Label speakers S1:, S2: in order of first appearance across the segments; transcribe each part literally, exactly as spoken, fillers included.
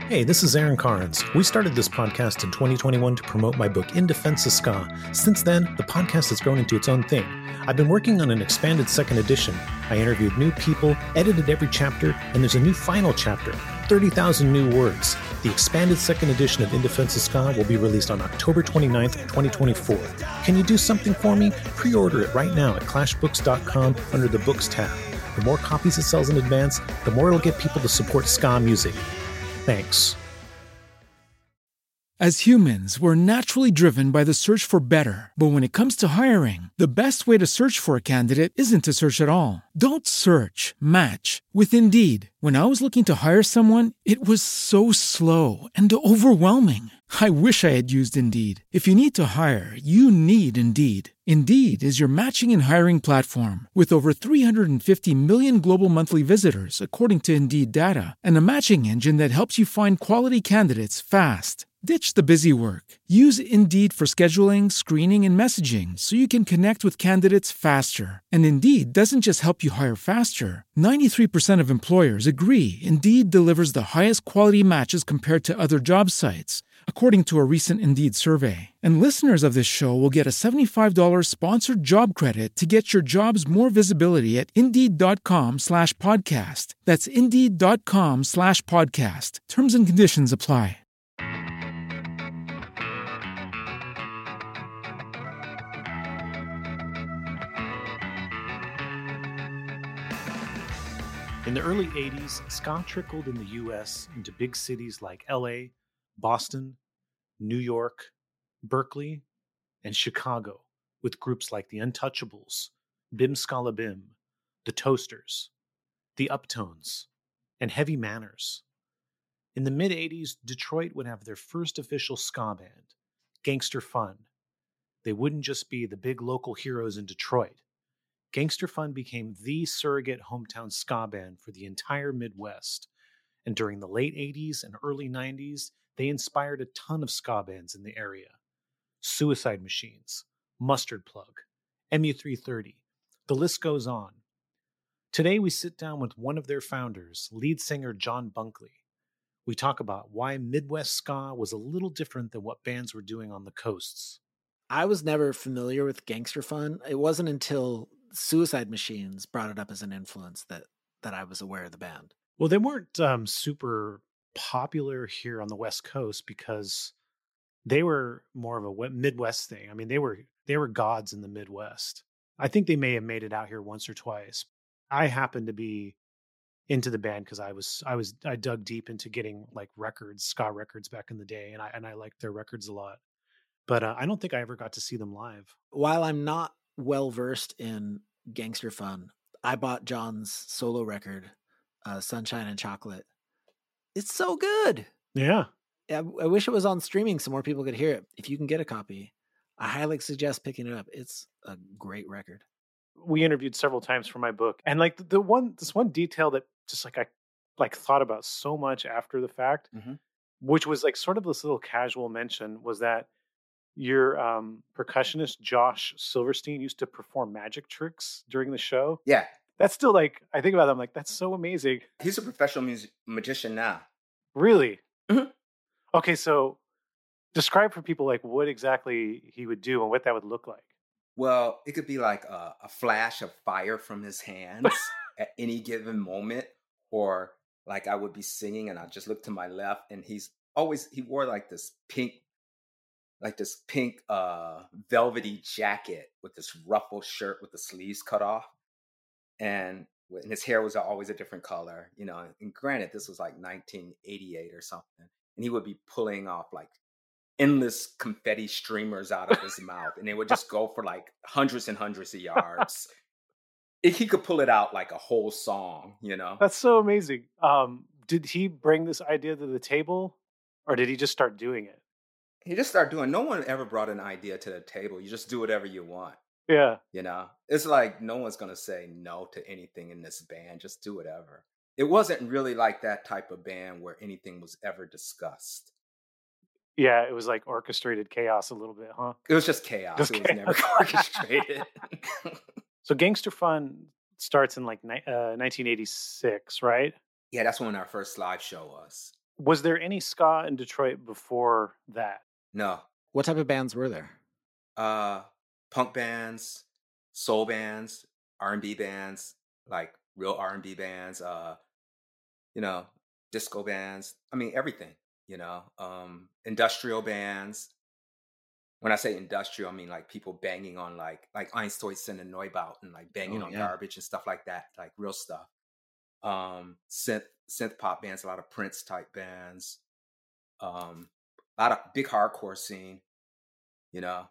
S1: Hey, this is Aaron Carnes. We started this podcast in twenty twenty-one to promote my book, In Defense of Ska. Since then, the podcast has grown into its own thing. I've been working on an expanded second edition. I interviewed new people, edited every chapter, and there's a new final chapter, thirty thousand new words. The expanded second edition of In Defense of Ska will be released on October twenty-ninth, twenty twenty-four. Can you do something for me? Pre-order it right now at clash books dot com under the Books tab. The more copies it sells in advance, the more it'll get people to support ska music. Thanks.
S2: As humans, we're naturally driven by the search for better. But when it comes to hiring, the best way to search for a candidate isn't to search at all. Don't search, match with Indeed. When I was looking to hire someone, it was so slow and overwhelming. I wish I had used Indeed. If you need to hire, you need Indeed. Indeed is your matching and hiring platform with over three hundred fifty million global monthly visitors, according to Indeed data, and a matching engine that helps you find quality candidates fast. Ditch the busy work. Use Indeed for scheduling, screening, and messaging so you can connect with candidates faster. And Indeed doesn't just help you hire faster. ninety-three percent of employers agree Indeed delivers the highest quality matches compared to other job sites, according to a recent Indeed survey. And listeners of this show will get a seventy-five dollars sponsored job credit to get your jobs more visibility at Indeed.com slash podcast. That's Indeed.com slash podcast. Terms and conditions apply.
S1: In the early eighties, ska trickled in the U S into big cities like L A, Boston, New York, Berkeley, and Chicago, with groups like the Untouchables, Bim Scala Bim, the Toasters, the Uptones, and Heavy Manners. In the mid-eighties, Detroit would have their first official ska band, Gangster Fun. They wouldn't just be the big local heroes in Detroit. Gangster Fun became the surrogate hometown ska band for the entire Midwest, and during the late eighties and early nineties, they inspired a ton of ska bands in the area. Suicide Machines, Mustard Plug, M U three thirty, the list goes on. Today we sit down with one of their founders, lead singer John Bunkley. We talk about why Midwest ska was a little different than what bands were doing on the coasts.
S3: I was never familiar with Gangster Fun. It wasn't until Suicide Machines brought it up as an influence that that I was aware of the band.
S1: Well, they weren't um, super popular here on the West Coast because they were more of a Midwest thing. I mean, they were they were gods in the Midwest. I think they may have made it out here once or twice. I happened to be into the band because I was I was I dug deep into getting like records, ska records back in the day, and I and I liked their records a lot. But uh, I don't think I ever got to see them live.
S3: While I'm not well versed in Gangster Fun, I bought John's solo record, uh, Sunshine and Chocolate. It's so good.
S1: Yeah.
S3: I, I wish it was on streaming so more people could hear it. If you can get a copy, I highly suggest picking it up. It's a great record.
S1: We interviewed several times for my book, and like the, the one, this one detail that just like I like thought about so much after the fact, mm-hmm. which was like sort of this little casual mention, was that your um, percussionist, Josh Silverstein, used to perform magic tricks during the show.
S4: Yeah.
S1: That's still like, I think about that, I'm like, that's so amazing.
S4: He's a professional music- magician now.
S1: Really?
S4: Mm-hmm.
S1: Okay, so describe for people like what exactly he would do and what that would look like.
S4: Well, it could be like a, a flash of fire from his hands at any given moment. Or like I would be singing and I just look to my left and he's always, he wore like this pink like this pink uh, velvety jacket with this ruffled shirt with the sleeves cut off. And, and his hair was always a different color, you know, and granted, this was like nineteen eighty-eight or something. And he would be pulling off like endless confetti streamers out of his mouth. And they would just go for like hundreds and hundreds of yards. It, he could pull it out like a whole song, you know?
S1: That's so amazing. Um, did he bring this idea to the table or did he just start doing it?
S4: He just started doing, no one ever brought an idea to the table. You just do whatever you want.
S1: Yeah.
S4: You know, it's like no one's going to say no to anything in this band. Just do whatever. It wasn't really like that type of band where anything was ever discussed.
S1: Yeah, it was like orchestrated chaos a little bit, huh?
S4: It was just chaos. Just it chaos. was never orchestrated.
S1: So Gangster Fun starts in like uh, nineteen eighty-six, right?
S4: Yeah, that's when our first live show was.
S1: Was there any ska in Detroit before that?
S4: No.
S3: What type of bands were there?
S4: Uh, punk bands, soul bands, R and B bands, like real R and B bands, uh, you know, disco bands. I mean, everything, you know, um, industrial bands. When I say industrial, I mean like people banging on like like Einstürzende and Neubauten, like banging
S3: Oh
S4: on
S3: yeah.
S4: garbage and stuff like that, like real stuff. Um, synth synth pop bands, a lot of Prince type bands, um, a lot of big hardcore scene, you know.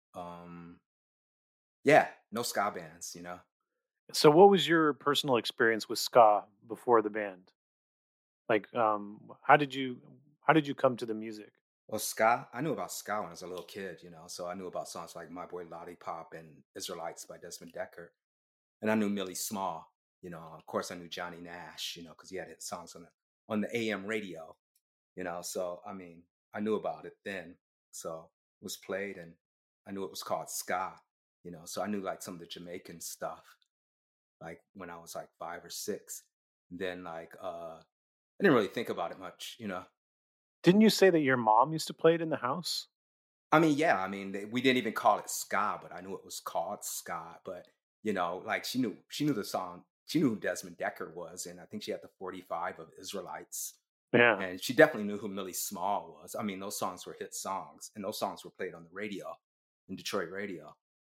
S4: Um, yeah, no ska bands, you know.
S1: So what was your personal experience with ska before the band? Like, um, how did you how did you come to the music?
S4: Well, ska, I knew about ska when I was a little kid, you know. So I knew about songs like My Boy Lollipop and Israelites by Desmond Decker. And I knew Millie Small, you know. Of course, I knew Johnny Nash, you know, because he had hit songs on the on the A M radio, you know. So I mean, I knew about it then. So it was played, and I knew it was called ska, you know. So I knew like some of the Jamaican stuff, like when I was like five or six. Then like uh I didn't really think about it much, you know.
S1: Didn't you say that your mom used to play it in the house?
S4: I mean, yeah, I mean, they, we didn't even call it ska, but I knew it was called ska. But you know, like she knew she knew the song. She knew who Desmond Decker was, and I think she had the forty-five of Israelites,
S1: Yeah.
S4: and she definitely knew who Millie Small was. I mean, those songs were hit songs, and those songs were played on the radio, in Detroit radio.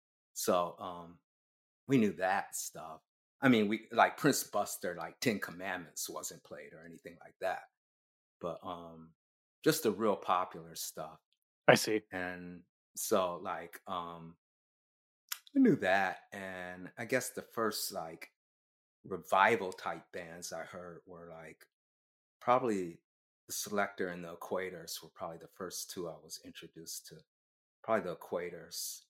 S4: So um, we knew that stuff. I mean, we like Prince Buster, like Ten Commandments wasn't played or anything like that, but um, just the real popular stuff.
S1: I see.
S4: And so like um I knew that. And I guess the first like revival type bands I heard were like probably the Selector and the Equators were probably the first two I was introduced to. Probably the Equators,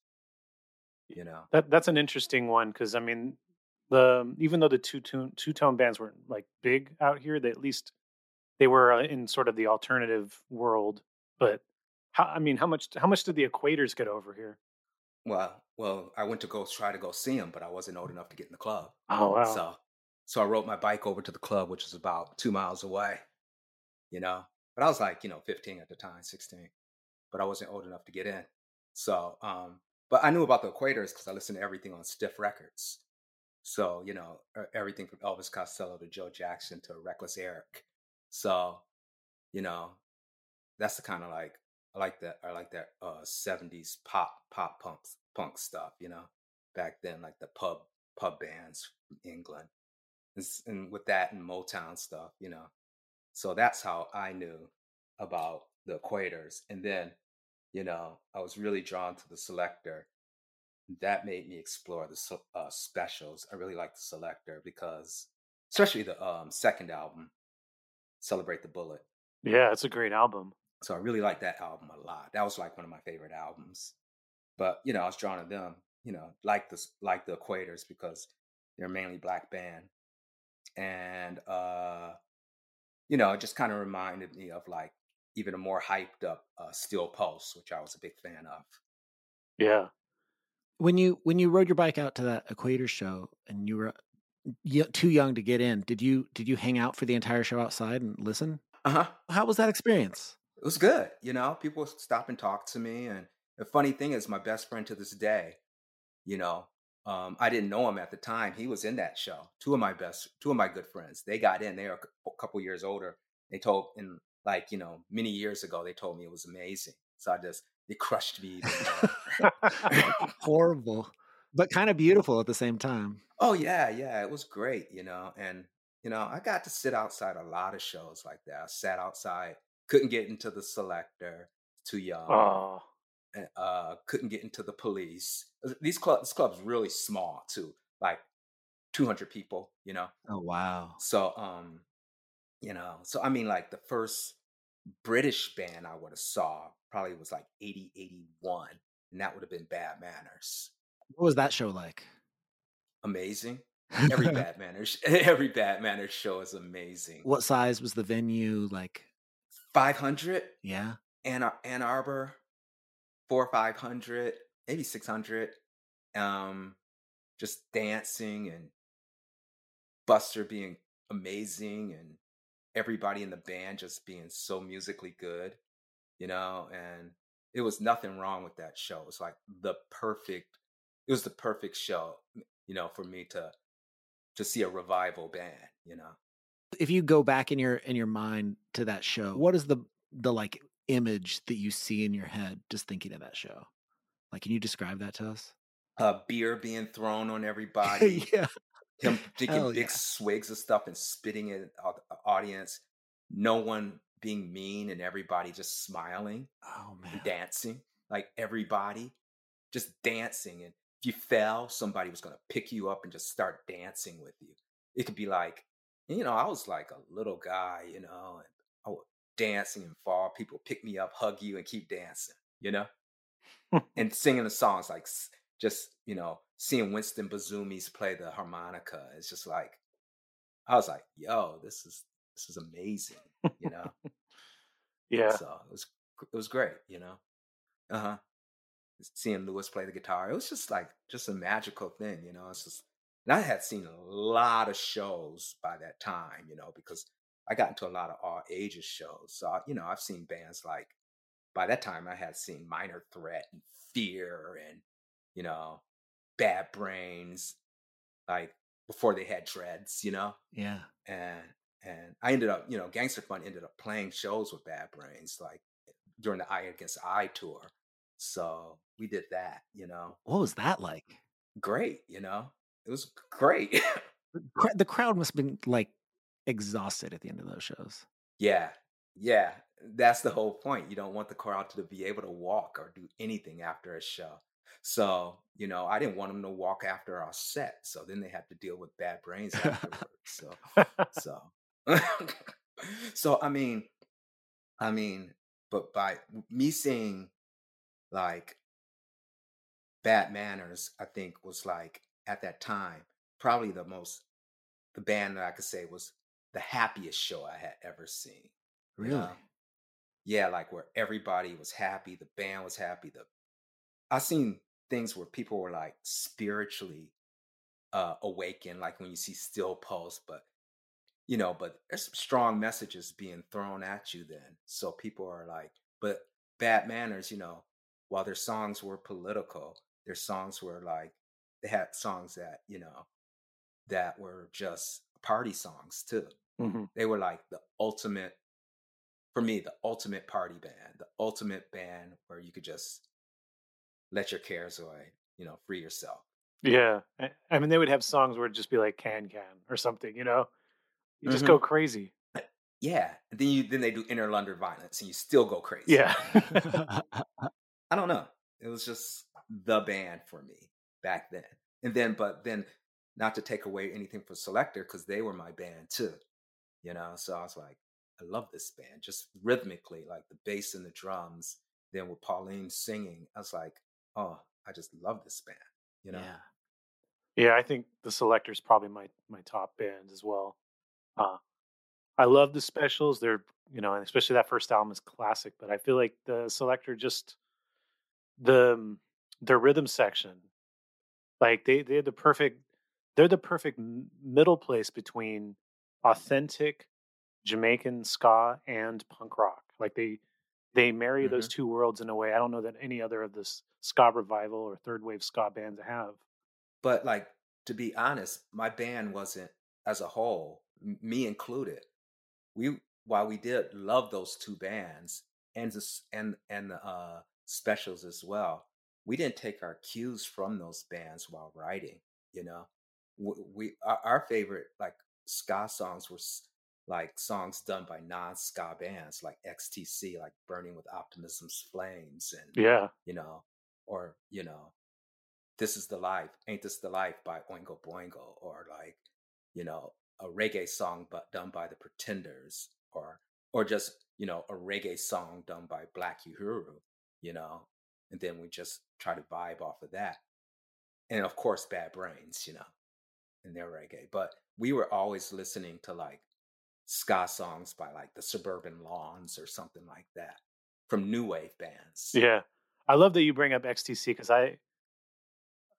S4: you know.
S1: That that's an interesting one because I mean, the even though the two tune two tone bands weren't like big out here, they at least they were uh, in sort of the alternative world. But how I mean, how much how much did the Equators get over here?
S4: Well, well, I went to go try to go see them, but I wasn't old enough to get in the club.
S1: Oh wow.
S4: So so I rode my bike over to the club, which was about two miles away, you know. But I was like, you know, fifteen at the time, sixteen. But I wasn't old enough to get in. So, um, but I knew about the Equators because I listened to everything on Stiff Records. So, you know, e- everything from Elvis Costello to Joe Jackson to Reckless Eric. So, you know, that's the kind of like I like that. I like that uh seventies pop pop punk punk stuff. You know, back then like the pub pub bands from England, and, s- and with that and Motown stuff. You know, so that's how I knew about the Equators. And then, you know, I was really drawn to the Selector. That made me explore the se- uh, specials. I really like the Selector because, especially the um, second album, Celebrate the Bullet.
S1: Yeah, it's a great album.
S4: So I really like that album a lot. That was like one of my favorite albums. But you know, I was drawn to them. You know, like the like the Equators because they're mainly black band, and uh, you know, it just kind of reminded me of like even a more hyped up uh, Steel Pulse, which I was a big fan of.
S1: Yeah.
S3: When you when you rode your bike out to that Equator show and you were y- too young to get in, did you did you hang out for the entire show outside and listen?
S4: Uh huh.
S3: How was that experience?
S4: It was good. You know, people would stop and talk to me. And the funny thing is, my best friend to this day, you know, um, I didn't know him at the time. He was in that show. Two of my best, two of my good friends, they got in. They are a cou- couple years older. They told, in like, you know, many years ago, they told me it was amazing. So I just, it crushed me even more.
S3: Horrible, but kind of beautiful at the same time.
S4: Oh, yeah, yeah. It was great, you know. And, you know, I got to sit outside a lot of shows like that. I sat outside, couldn't get into the Selector, too young.
S1: Oh,
S4: And, uh, couldn't get into the Police. Uh, These clubs, this club's really small too, like two hundred people, you know.
S3: Oh wow.
S4: So, um, you know, so I mean, like the first British band I would have saw probably was like eighty, eighty-one, and that would have been Bad Manners.
S3: What was that show like?
S4: Amazing. Every Bad Manners, every Bad Manners show is amazing.
S3: What size was the venue? Like,
S4: five hundred,
S3: yeah.
S4: Ann, Ar- Ann Arbor, four or five hundred, maybe six hundred. Um, just dancing and Buster being amazing and everybody in the band just being so musically good, you know, and it was nothing wrong with that show. It was like the perfect, it was the perfect show, you know, for me to to see a revival band, you know.
S3: If you go back in your in your mind to that show, what is the the like image that you see in your head just thinking of that show? Like, can you describe that to us?
S4: Uh, beer being thrown on everybody,
S3: Yeah.
S4: him taking
S3: Hell
S4: big
S3: yeah.
S4: swigs of stuff and spitting it at the audience, no one being mean and everybody just smiling
S3: Oh man.
S4: and dancing, like everybody just dancing. And if you fell, somebody was going to pick you up and just start dancing with you. It could be like, you know, I was like a little guy, you know, and I would dancing and fall. People pick me up, hug you, and keep dancing, you know, and singing the songs like s- just, you know, seeing Winston Bazumis play the harmonica. It's just like, I was like, yo, this is this is amazing, you know.
S1: Yeah.
S4: So it was it was great, you know. Uh huh. Seeing Lewis play the guitar, it was just like just a magical thing, you know. It's just, and I had seen a lot of shows by that time, you know, because I got into a lot of all ages shows. So I- you know, I've seen bands like by that time I had seen Minor Threat and Fear and you know Bad Brains, like before they had dreads, you know,
S3: Yeah.
S4: and and I ended up, you know, Gangster Fun ended up playing shows with Bad Brains, like during the Eye Against Eye tour. So we did that, you know.
S3: What was that like?
S4: Great, you know. It was great.
S3: Cra- The crowd must have been like exhausted at the end of those shows.
S4: Yeah. Yeah. That's the whole point. You don't want the crowd to be able to walk or do anything after a show. So, you know, I didn't want them to walk after our set. So then they had to deal with Bad Brains afterwards. So, so, so, I mean, I mean, but by me seeing like Bad Manners, I think was like at that time, probably the most, the band that I could say was the happiest show I had ever seen. You
S3: Really?
S4: know? Yeah, like where everybody was happy, the band was happy. The I seen things where people were like spiritually uh awakened, like when you see Still Pulse, but you know, but there's some strong messages being thrown at you then. So people are like, but Bad Manners, you know, while their songs were political, their songs were like they had songs that, you know, that were just party songs too.
S1: Hmm.
S4: They were like the ultimate, for me, the ultimate party band, the ultimate band where you could just let your cares away, you know, free yourself.
S1: Yeah. I, I mean, they would have songs where it'd just be like Can Can or something, you know? You just
S4: Hmm.
S1: go crazy.
S4: Yeah. And then you then they do Inner London Violence and you still go crazy.
S1: Yeah.
S4: I don't know. It was just the band for me back then. And then, but then not to take away anything from Selector, because they were my band too, you know? So I was like, I love this band just rhythmically, like the bass and the drums. Then with Pauline singing, I was like, oh, I just love this band, you know?
S3: Yeah.
S1: Yeah, I think the Selector's probably my my top band as well. Uh, I love the Specials. They're, you know, and especially that first album is classic, but I feel like the Selector just the um, their rhythm section, like they they're the perfect they're the perfect m- middle place between authentic Jamaican ska and punk rock. Like they they marry those
S4: Hmm.
S1: two worlds in a way I don't know that any other of this ska revival or third wave ska bands have.
S4: But like, to be honest, my band wasn't as a whole, m- me included. We while we did love those two bands and the, s- and and the uh, specials as well, we didn't take our cues from those bands while writing. You know, we, we our, our favorite like ska songs were s- like songs done by non-ska bands like X T C, like Burning with Optimism's Flames, and
S1: Yeah.
S4: you know, or you know, This Is the Life, Ain't This the Life by Oingo Boingo, or like, you know, a reggae song but done by the Pretenders, or or just, you know, a reggae song done by Black Uhuru, you know, and then we just try to vibe off of that. And of course, Bad Brains, you know, and their reggae. But we were always listening to like ska songs by like the Suburban Lawns or something like that from new wave bands.
S1: Yeah. I love that you bring up X T C because I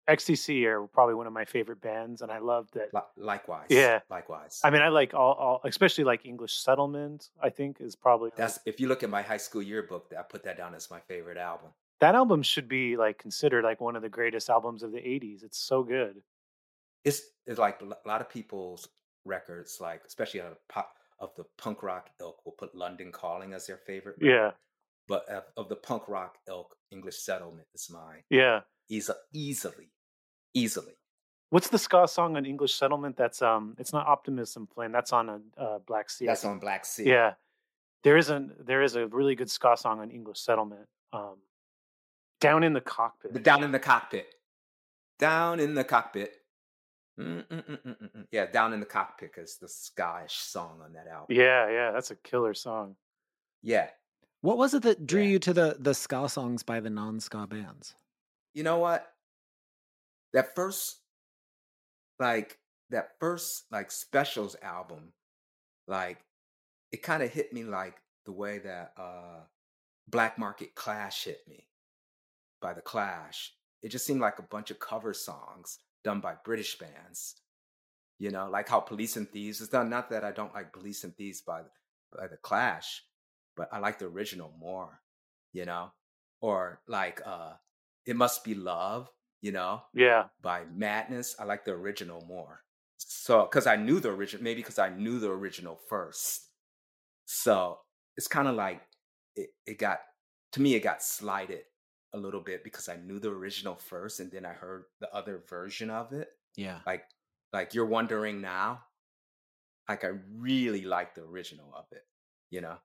S1: X T C are probably one of my favorite bands, and I love that.
S4: Li- likewise.
S1: Yeah.
S4: Likewise.
S1: I mean, I like all, all, especially like English Settlement, I think is probably.
S4: That's if you look at my high school yearbook, I put that down as my favorite album.
S1: That album should be like considered like one of the greatest albums of the eighties. It's so good.
S4: It's it's like a lot of people's records, like especially of, pop, of the punk rock ilk, will put London Calling as their favorite record.
S1: Yeah.
S4: But of, of the punk rock ilk, English Settlement is mine.
S1: Yeah.
S4: Easy, easily, easily.
S1: What's the ska song on English Settlement? That's um, it's not Optimism Flame. That's on a uh, Black Sea.
S4: That's on Black Sea.
S1: Yeah, there is a there is a really good ska song on English Settlement. Um, Down in the Cockpit.
S4: The Down in the Cockpit. Down in the Cockpit. Mm-mm-mm-mm-mm. Yeah, Down in the Cockpit is the ska-ish song on that album.
S1: Yeah, yeah, that's a killer song.
S4: Yeah.
S3: What was it that drew yeah. you to the the ska songs by the non-ska bands?
S4: You know what? That first, like that first like Specials album, like it kind of hit me like the way that uh Black Market Clash hit me by the Clash. It just seemed like a bunch of cover songs done by British bands. You know, like how Police and Thieves is done. Not that I don't like Police and Thieves by the, by the Clash, but I like the original more, you know? Or like uh It Must Be Love, you know?
S1: Yeah.
S4: By Madness. I like the original more. So, because I knew the original, maybe because I knew the original first. So it's kind of like it, it got, to me, it got slighted a little bit because I knew the original first and then I heard the other version of it.
S3: Yeah.
S4: Like, like You're Wondering Now. Like I really like the original of it, you know?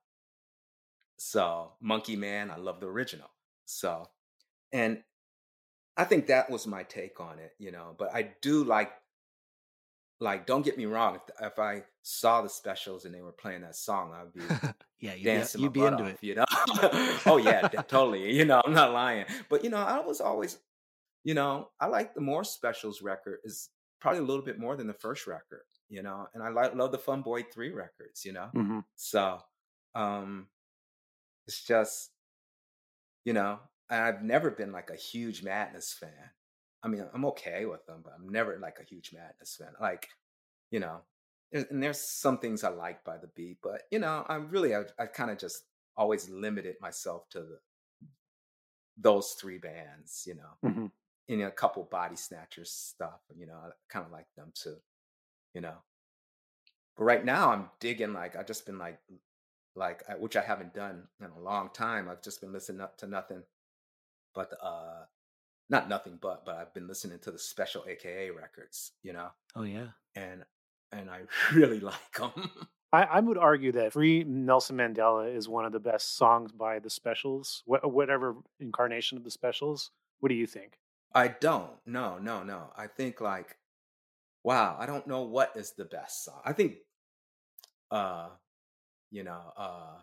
S4: So Monkey Man, I love the original. So, and I think that was my take on it, you know, but I do like, like, don't get me wrong. If, if I saw the Specials and they were playing that song, I'd be
S3: yeah, you'd
S4: dancing
S3: be, you'd
S4: my
S3: be
S4: butt
S3: into
S4: off,
S3: it.
S4: you know? Oh yeah, totally. You know, I'm not lying. But, you know, I was always, you know, I like the more Specials record is probably a little bit more than the first record, you know? And I like love the Fun Boy three records, you know?
S1: Mm-hmm.
S4: So, um, it's just, you know, I've never been like a huge Madness fan. I mean, I'm okay with them, but I'm never like a huge Madness fan. Like, you know, and there's some things I like by the beat, but you know, I'm really, I, I kind of just always limited myself to the, those three bands, you know,
S1: mm-hmm.
S4: and a couple Body Snatchers stuff, you know, I kind of like them too, you know. But right now I'm digging, like, I've just been like, like, which I haven't done in a long time. I've just been listening to nothing but, uh, not nothing but, but I've been listening to the Special A K A records, you know.
S3: Oh yeah.
S4: And, and I really like them.
S1: I, I would argue that Free Nelson Mandela is one of the best songs by the Specials, wh- whatever incarnation of the Specials. What do you think?
S4: I don't. No, no, no. I think like, wow, I don't know what is the best song. I think, uh, you know, uh,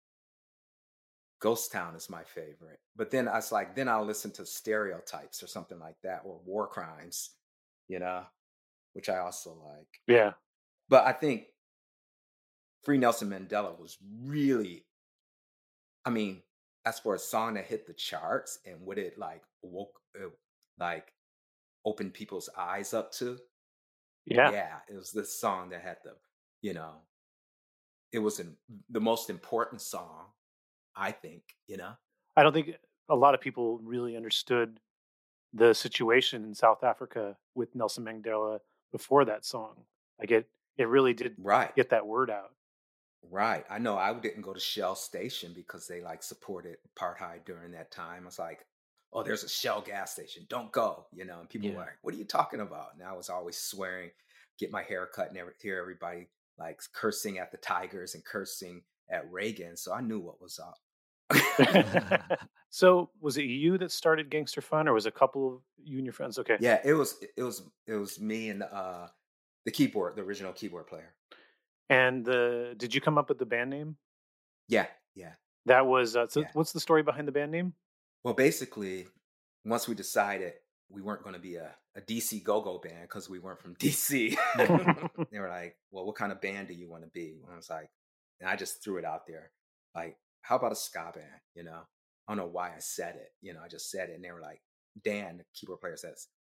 S4: Ghost Town is my favorite. But then I was like, then I'll listen to Stereotypes or something like that, or War Crimes, you know, which I also like.
S1: Yeah.
S4: But I think Free Nelson Mandela was really, I mean, as for a song that hit the charts and what it like woke, uh, like opened people's eyes up to.
S1: Yeah.
S4: Yeah. It was this song that had the, you know, it was an, the most important song, I think, you know.
S1: I don't think a lot of people really understood the situation in South Africa with Nelson Mandela before that song. Like it, it really did
S4: right.
S1: get that word out.
S4: Right. I know I didn't go to Shell Station because they like supported apartheid during that time. I was like, oh, there's a Shell gas station. Don't go, you know. And people
S3: Yeah.
S4: were like, what are you talking about? And I was always swearing, get my hair cut and every, hear everybody like cursing at the Tigers and cursing at Reagan. So I knew what was up.
S1: So was it you that started Gangster Fun, or was it a couple of you and your friends? Okay.
S4: Yeah, it was it was it was me and uh the keyboard, the original keyboard player.
S1: And the did you come up with the band name?
S4: Yeah, yeah.
S1: That was uh, so
S4: Yeah.
S1: what's the story behind the band name?
S4: Well, basically, once we decided we weren't going to be a, a D C go-go band because we weren't from D C, they were like, well, what kind of band do you want to be? And I was like, and I just threw it out there. Like, how about a ska band? You know, I don't know why I said it. You know, I just said it. And they were like, Dan, the keyboard player, says,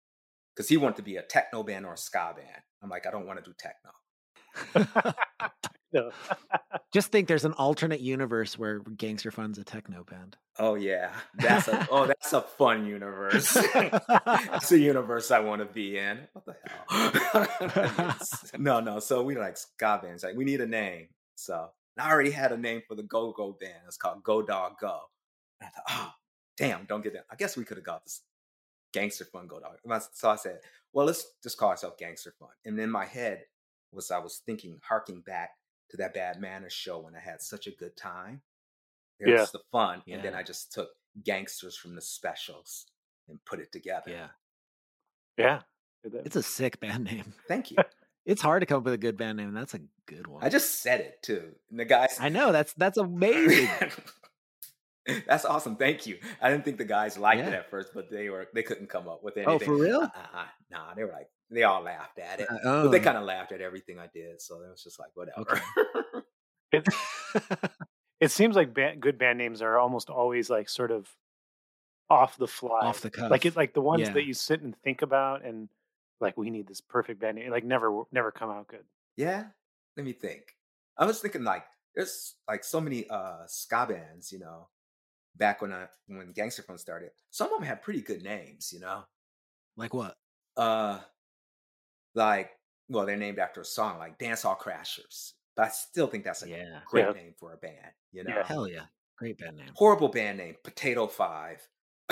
S4: because he wanted to be a techno band or a ska band. I'm like, I don't want to do techno.
S1: No.
S3: Just think there's an alternate universe where Gangster Fun's a techno band.
S4: Oh yeah, that's a oh that's a fun universe. It's a universe I want to be in. What the hell? no, no. So we like ska bands. Like we need a name. So I already had a name for the Go Go band. It's called Go Dog Go. And I thought, oh damn, don't get that. I guess we could have got this Gangster Fun Go Dog. So I said, well, let's just call ourselves Gangster Fun. And in my head was I was thinking, harking back to that Bad Manners show when I had such a good time. It
S1: Yeah.
S4: was the fun.
S3: Yeah.
S4: And then I just took gangsters from the specials and put it together.
S3: Yeah.
S1: Yeah.
S3: It's a sick band name.
S4: Thank you.
S3: It's hard to come up with a good band name. That's a good one.
S4: I just said it too. And the guys
S3: I know that's that's amazing.
S4: That's awesome. Thank you. I didn't think the guys liked it
S3: Yeah.
S4: at first, but they were they couldn't come up with anything.
S3: Oh, for real?
S4: Uh-uh. Nah, they were like they all laughed at it.
S3: Uh,
S4: But they
S3: oh.
S4: kind of laughed at everything I did, so it was just like whatever.
S3: Okay.
S1: It, it seems like band, good band names are almost always like sort of off the fly,
S3: Off the cuff.
S1: like it, like the ones
S3: Yeah.
S1: that you sit and think about, and like we need this perfect band name, like never, never come out good.
S4: Yeah, let me think. I was thinking like there's like so many uh ska bands, you know, back when I when Gangster Fun started. Some of them had pretty good names, you know.
S3: Like what?
S4: Uh like well, they're named after a song like Dancehall Crashers. But I still think that's a
S3: Yeah.
S4: great
S1: Yeah.
S4: name for a band, you know.
S1: Yeah.
S3: Hell yeah. Great band name.
S4: Horrible band name, Potato Five.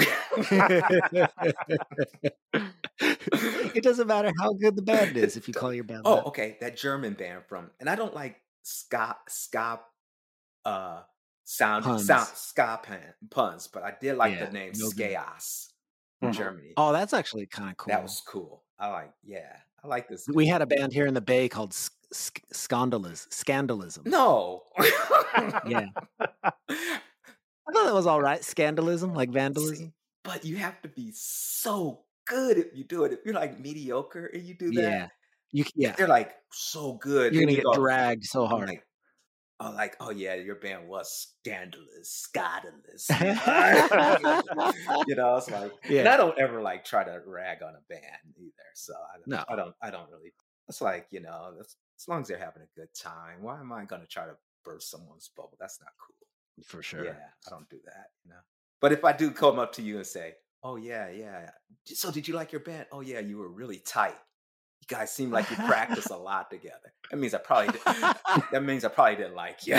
S3: It doesn't matter how good the band is if you call your band
S4: Oh,
S3: that.
S4: okay, that German band from, and I don't like ska ska uh sound
S3: Puns.
S4: sound ska pan, puns, but I did like
S3: Yeah,
S4: the name
S3: no good.
S4: Skaos from
S1: Mhm.
S4: Germany.
S3: Oh, that's actually kind of cool.
S4: That was cool. I like, yeah, I like this.
S3: We had a band here in the Bay called Sk- Sk- Scandalis- Scandalism.
S4: No.
S3: Yeah. I thought that was all right. Scandalism, like vandalism.
S4: See, but you have to be so good if you do it. If you're like mediocre and you do that,
S3: Yeah. You c- yeah.
S4: they're like so good.
S3: You're
S4: then
S3: gonna
S4: you
S3: get
S4: go,
S3: dragged so
S4: I'm
S3: hard.
S4: like, oh, like, oh yeah, your band was scandalous, scandalous. You know, it's like, and
S3: Yeah.
S4: I don't ever like try to rag on a band either. So I don't,
S3: No.
S4: I don't, I don't really. It's like, you know, that's, as long as they're having a good time, why am I going to try to burst someone's bubble? That's not cool.
S3: For sure.
S4: Yeah, I don't do that. You know, but if I do come up to you and say, oh yeah, yeah, so did you like your band? Oh yeah, you were really tight. You guys seem like you practice a lot together. That means I probably did, that means I probably didn't like you.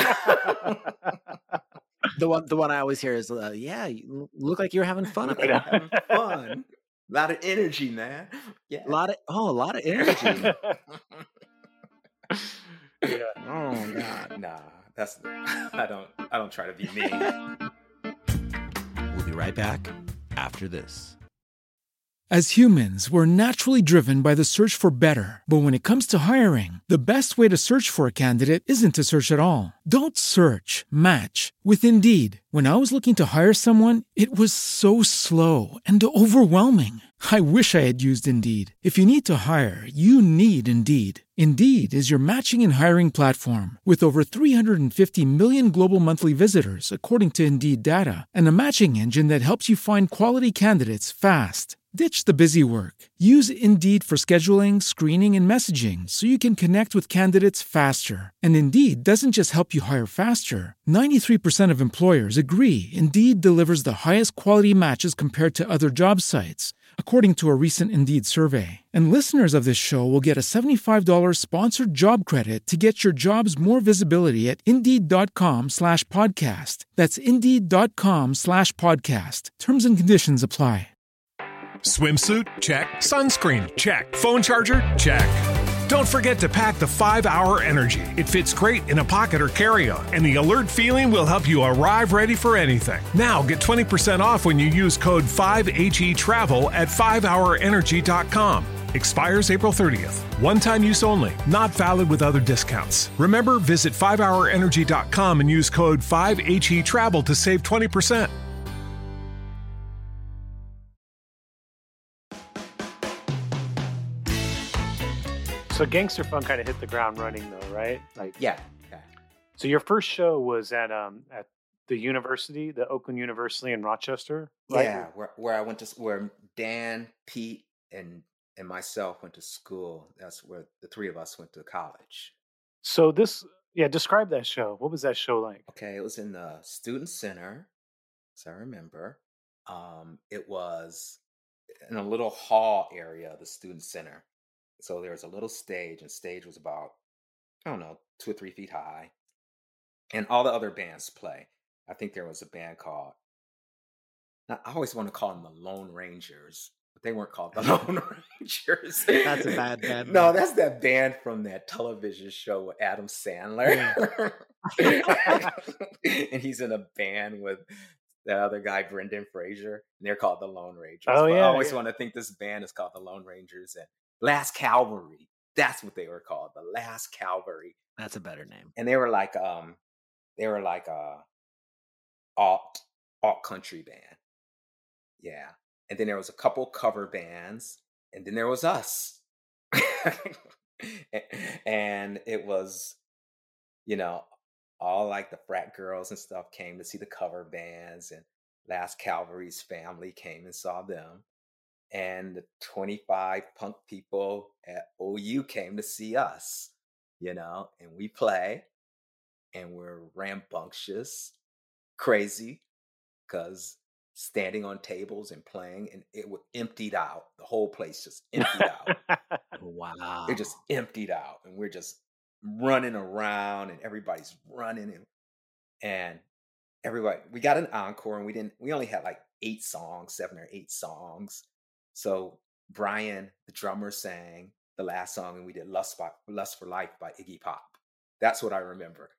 S3: The one, the one I always hear is, uh, "Yeah, you look like you're having fun up
S4: Like,
S3: there.
S4: having fun. A lot of energy, man. Yeah.
S3: A lot of oh, a lot of energy."
S1: Yeah.
S3: Oh God.
S4: Nah, that's I don't I don't try to be mean.
S3: We'll be right back after this.
S2: As humans, we're naturally driven by the search for better. But when it comes to hiring, the best way to search for a candidate isn't to search at all. Don't search, match with Indeed. When I was looking to hire someone, it was so slow and overwhelming. I wish I had used Indeed. If you need to hire, you need Indeed. Indeed is your matching and hiring platform with over three hundred fifty million global monthly visitors, according to Indeed data, and a matching engine that helps you find quality candidates fast. Ditch the busy work. Use Indeed for scheduling, screening, and messaging so you can connect with candidates faster. And Indeed doesn't just help you hire faster. ninety-three percent of employers agree Indeed delivers the highest quality matches compared to other job sites, according to a recent Indeed survey. And listeners of this show will get a seventy-five dollars sponsored job credit to get your jobs more visibility at Indeed.com slash podcast. That's Indeed.com slash podcast. Terms and conditions apply.
S5: Swimsuit? Check. Sunscreen? Check. Phone charger? Check. Don't forget to pack the five hour Energy. It fits great in a pocket or carry-on, and the alert feeling will help you arrive ready for anything. Now get twenty percent off when you use code five H E travel at five hour energy dot com. Expires April thirtieth. One-time use only. Not valid with other discounts. Remember, visit five hour energy dot com and use code five H E travel to save twenty percent.
S1: So Gangster Fun kind of hit the ground running, though, right? Like,
S4: Yeah. Yeah.
S1: so your first show was at um at the university, the Oakland University in Rochester, right?
S4: Yeah, where where I went to s- where Dan, Pete, and and myself went to school. That's where the three of us went to college.
S1: So this, yeah, describe that show. What was that show like?
S4: Okay, it was in the student center, as I remember. Um, it was in a little hall area of the student center. So there was a little stage, and stage was about, I don't know, two or three feet high. And all the other bands play. I think there was a band called, I always want to call them the Lone Rangers, but they weren't called the Lone Rangers.
S3: That's a bad band
S4: No,
S3: name.
S4: that's that band from that television show with Adam Sandler. And he's in a band with the other guy, Brendan Fraser, and they're called the Lone Rangers.
S1: Oh,
S4: But I
S1: yeah,
S4: always
S1: yeah.
S4: want to think this band is called the Lone Rangers, and Last Calvary. That's what they were called, the Last Calvary.
S3: That's a better name.
S4: And they were like um they were like a alt alt country band. Yeah. And then there was a couple cover bands, and then there was us. And it was, you know, all like the frat girls and stuff came to see the cover bands, and Last Calvary's family came and saw them. And the twenty-five punk people at O U came to see us, you know, and we play, and we're rambunctious, crazy, because standing on tables and playing, and it was emptied out. The whole place just emptied out.
S3: Wow.
S4: It just emptied out, and we're just running around, and everybody's running, and and everybody, we got an encore, and we didn't, we only had like eight songs, seven or eight songs. So Brian, the drummer, sang the last song, and we did Lust, by, Lust for Life by Iggy Pop. That's what I remember.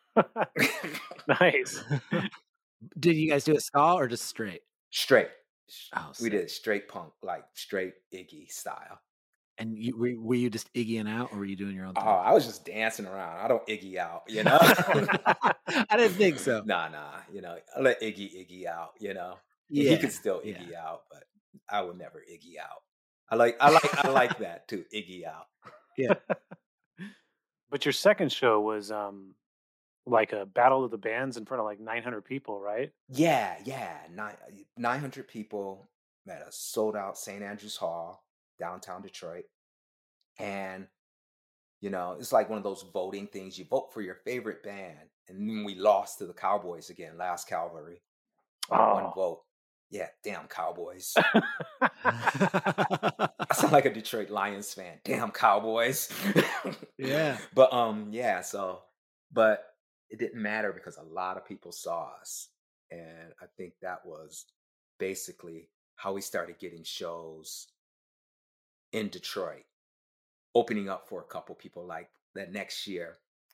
S1: Nice.
S3: Did you guys do it ska or just straight?
S4: Straight.
S3: Oh,
S4: We
S3: sick.
S4: did straight punk, like straight Iggy style.
S3: And you were, were you just Iggying out, or were you doing your own
S4: Oh,
S3: thing?
S4: I was just dancing around. I don't Iggy out, you know?
S3: I didn't think so.
S4: Nah, nah, you know, I let Iggy Iggy out, you know. And he
S3: Yeah,
S4: could still
S3: yeah.
S4: Iggy out, but I would never Iggy out. I like I like I like that too, Iggy out.
S3: Yeah.
S1: But your second show was um like a battle of the bands in front of like nine hundred people, right?
S4: Yeah, yeah. Nine, nine hundred people at a sold out Saint Andrews Hall, downtown Detroit. And, you know, it's like one of those voting things. You vote for your favorite band. And then we lost to the Cowboys again, Last Calvary. by One
S1: Oh.
S4: vote. Yeah, damn Cowboys. I sound like a Detroit Lions fan. Damn Cowboys.
S3: Yeah.
S4: But um, yeah, so but it didn't matter because a lot of people saw us. And I think that was basically how we started getting shows in Detroit, opening up for a couple people. Like that next year,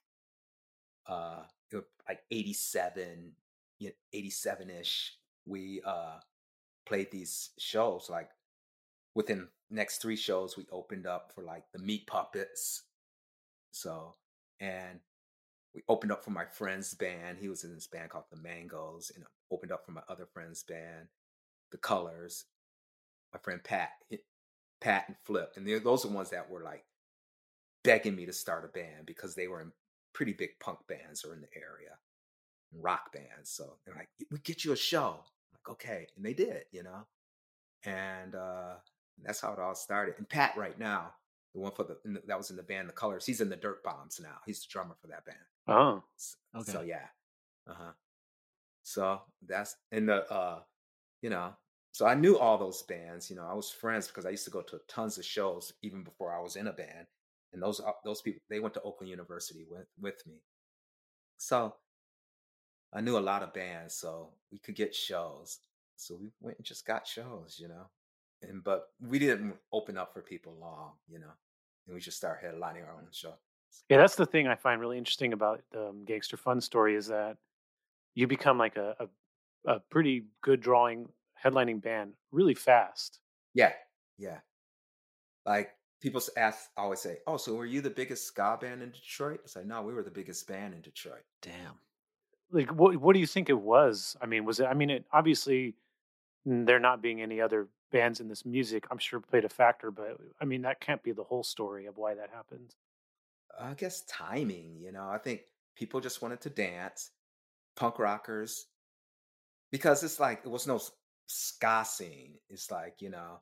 S4: uh, it was like eighty-seven, you know, eighty-seven-ish, we uh played these shows. Like within next three shows, we opened up for like the Meat Puppets. So, and we opened up for my friend's band. He was in this band called the Mangoes, and opened up for my other friend's band, the Colors. My friend Pat, he- Pat and Flip, and they're- those are ones that were like begging me to start a band because they were in pretty big punk bands or in the area, and rock bands. So they're like, "We get you a show." I'm like, okay, and they did, you know. And uh, that's how it all started. And Pat, right now, the one for the in the- that was in the band The Colors, he's in the Dirt Bombs now. He's the drummer for that band.
S1: Oh.
S4: S-
S3: Okay.
S4: So yeah, uh huh. So that's in the uh, you know. So I knew all those bands. You know, I was friends because I used to go to tons of shows even before I was in a band. And those uh, those people, they went to Oakland University with with me. So I knew a lot of bands, so we could get shows. So we went and just got shows, you know. And but we didn't open up for people long, you know. And we just started headlining our own show.
S1: Yeah, that's the thing I find really interesting about the um, Gangster Fun story is that you become like a, a a pretty good drawing headlining band really fast.
S4: Yeah, yeah. Like people s- ask, always say, "Oh, so were you the biggest ska band in Detroit?" I say, "No, we were the biggest band in Detroit."
S3: Damn.
S1: Like, what what do you think it was? I mean, was it? I mean, it obviously mm, there not being any other bands in this music, I'm sure played a factor, but I mean that can't be the whole story of why that happened.
S4: I guess timing, you know. I think people just wanted to dance, punk rockers, because it's like it was no s- ska scene. It's like, you know,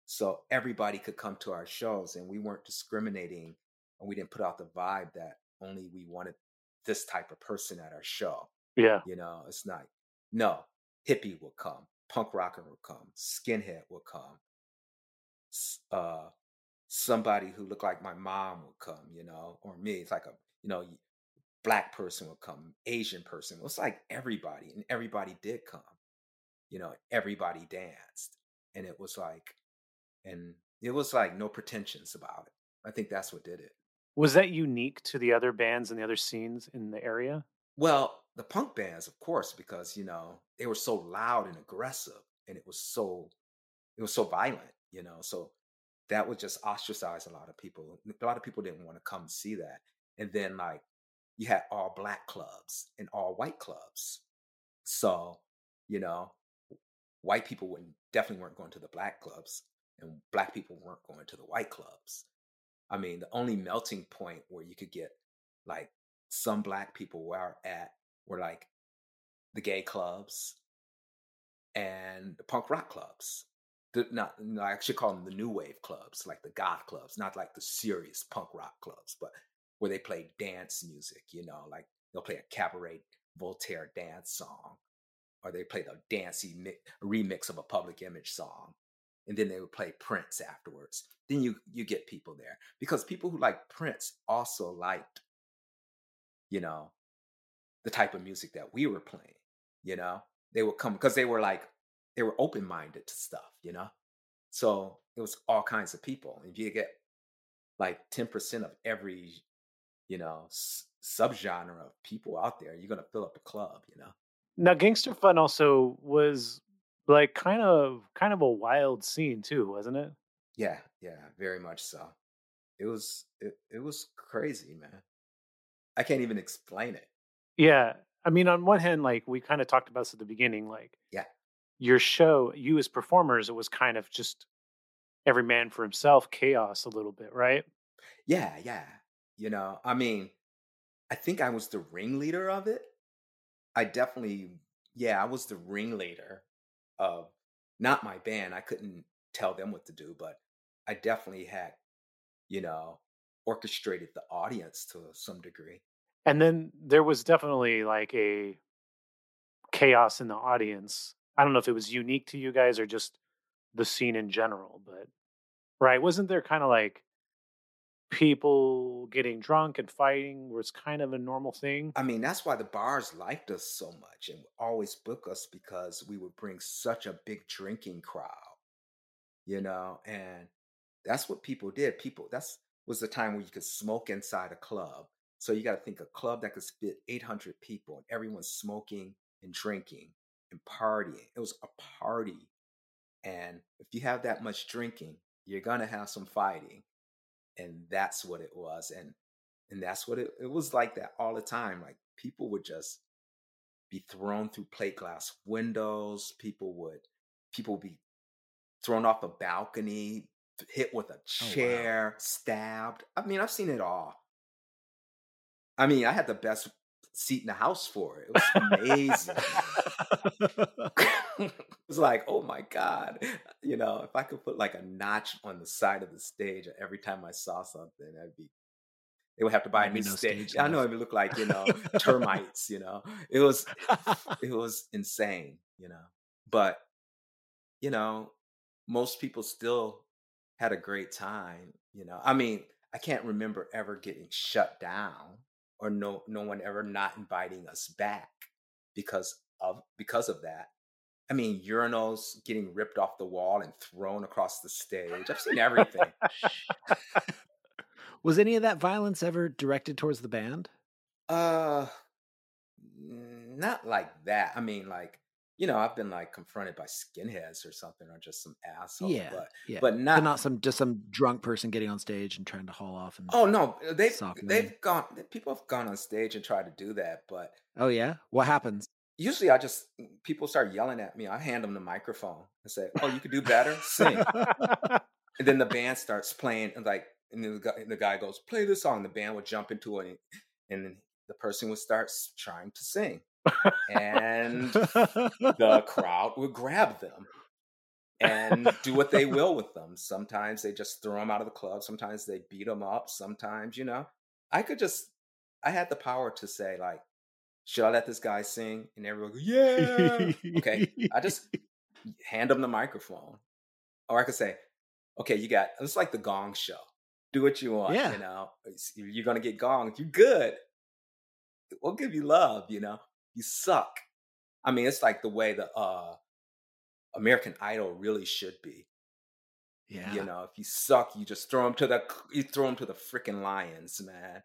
S4: So everybody could come to our shows, and we weren't discriminating, and we didn't put out the vibe that only we wanted this type of person at our show.
S1: Yeah.
S4: You know, it's not, no, hippie will come, punk rocker will come, skinhead will come, uh, somebody who looked like my mom will come, you know, or me. It's like a, you know, black person will come, Asian person. It was like everybody, and everybody did come, you know, everybody danced. And it was like, and it was like no pretensions about it. I think that's what did it.
S1: Was that unique to the other bands and the other scenes in the area?
S4: Well, the punk bands, of course, because, you know, they were so loud and aggressive, and it was so, it was so violent, you know, so that would just ostracize a lot of people. A lot of people didn't want to come see that. And then, like, you had all black clubs and all white clubs. So, you know, white people wouldn't, definitely weren't going to the black clubs, and black people weren't going to the white clubs. I mean, the only melting point where you could get like some black people were at were like the gay clubs and the punk rock clubs. The, not, no, I actually call them the new wave clubs, like the goth clubs, not like the serious punk rock clubs, but where they play dance music, you know, like they'll play a Cabaret Voltaire dance song, or they play the dancey mi- remix of a Public Image song. And then they would play Prince afterwards. Then you you get people there, because people who like Prince also liked, you know, the type of music that we were playing. You know, they would come because they were like, they were open-minded to stuff, you know? So it was all kinds of people. If you get like ten percent of every, you know, s- subgenre of people out there, you're going to fill up a club, you know?
S1: Now, Gangster Fun also was like kind of kind of a wild scene too, wasn't it?
S4: Yeah, yeah, very much so. It was, it, it was crazy, man. I can't even explain it.
S1: Yeah. I mean, on one hand, like we kind of talked about this at the beginning, like
S4: Yeah.
S1: your show, you as performers, it was kind of just every man for himself, chaos a little bit, right?
S4: Yeah, yeah. You know, I mean, I think I was the ringleader of it. I definitely, yeah, I was the ringleader of not my band. I couldn't tell them what to do, but I definitely had, you know, orchestrated the audience to some degree.
S1: And then there was definitely like a chaos in the audience. I don't know if it was unique to you guys or just the scene in general, but right, wasn't there kind of like people getting drunk and fighting was kind of a normal thing?
S4: I mean, that's why the bars liked us so much and would always book us, because we would bring such a big drinking crowd, you know, and that's what people did. People, that's was the time where you could smoke inside a club. So you got to think a club that could fit eight hundred people and everyone's smoking and drinking and partying. It was a party. And if you have that much drinking, you're going to have some fighting. And that's what it was. And and that's what it, it was like that all the time. Like people would just be thrown through plate glass windows. People would people would be thrown off a balcony, hit with a chair, oh, wow. stabbed. I mean, I've seen it all. I mean, I had the best seat in the house for it. It was amazing. It was like, oh my God. You know, if I could put like a notch on the side of the stage every time I saw something, that'd be, they would have to buy a new no stage. stage I know it would look like, you know, termites, you know. It was, it was insane, you know. But, you know, most people still had a great time, you know. I mean, I can't remember ever getting shut down or no no one ever not inviting us back because of because of that. I mean, urinals getting ripped off the wall and thrown across the stage. I've seen everything.
S3: Was any of that violence ever directed towards the band?
S4: Uh, not like that. I mean, like, you know, I've been like confronted by skinheads or something, or just some asshole.
S3: Yeah,
S4: but,
S3: yeah.
S4: but not
S3: but not some just some drunk person getting on stage and trying to haul off. And
S4: oh no, they've they've gone. People have gone on stage and tried to do that, but
S3: oh yeah, what happens?
S4: Usually, I just people start yelling at me. I hand them the microphone and say, "Oh, you could do better, sing." And then the band starts playing, and like, and then the guy, the guy goes, "Play this song." The band would jump into it, and then the person would start trying to sing. And the crowd would grab them. and do what they will with them. Sometimes they just throw them out of the club. Sometimes they beat them up. Sometimes, you know, I could just, I had the power to say, like, should I let this guy sing? And everyone go, yeah. Okay. I just hand them the microphone. Or I could say, okay, you got, it's like the Gong Show. Do what you want,
S3: Yeah.
S4: you know. You're going to get gonged. You're good. We'll give you love, you know. You suck. I mean, it's like the way the uh, American Idol really should be.
S3: Yeah.
S4: You know, if you suck, you just throw them to the you throw them to the freaking lions, man.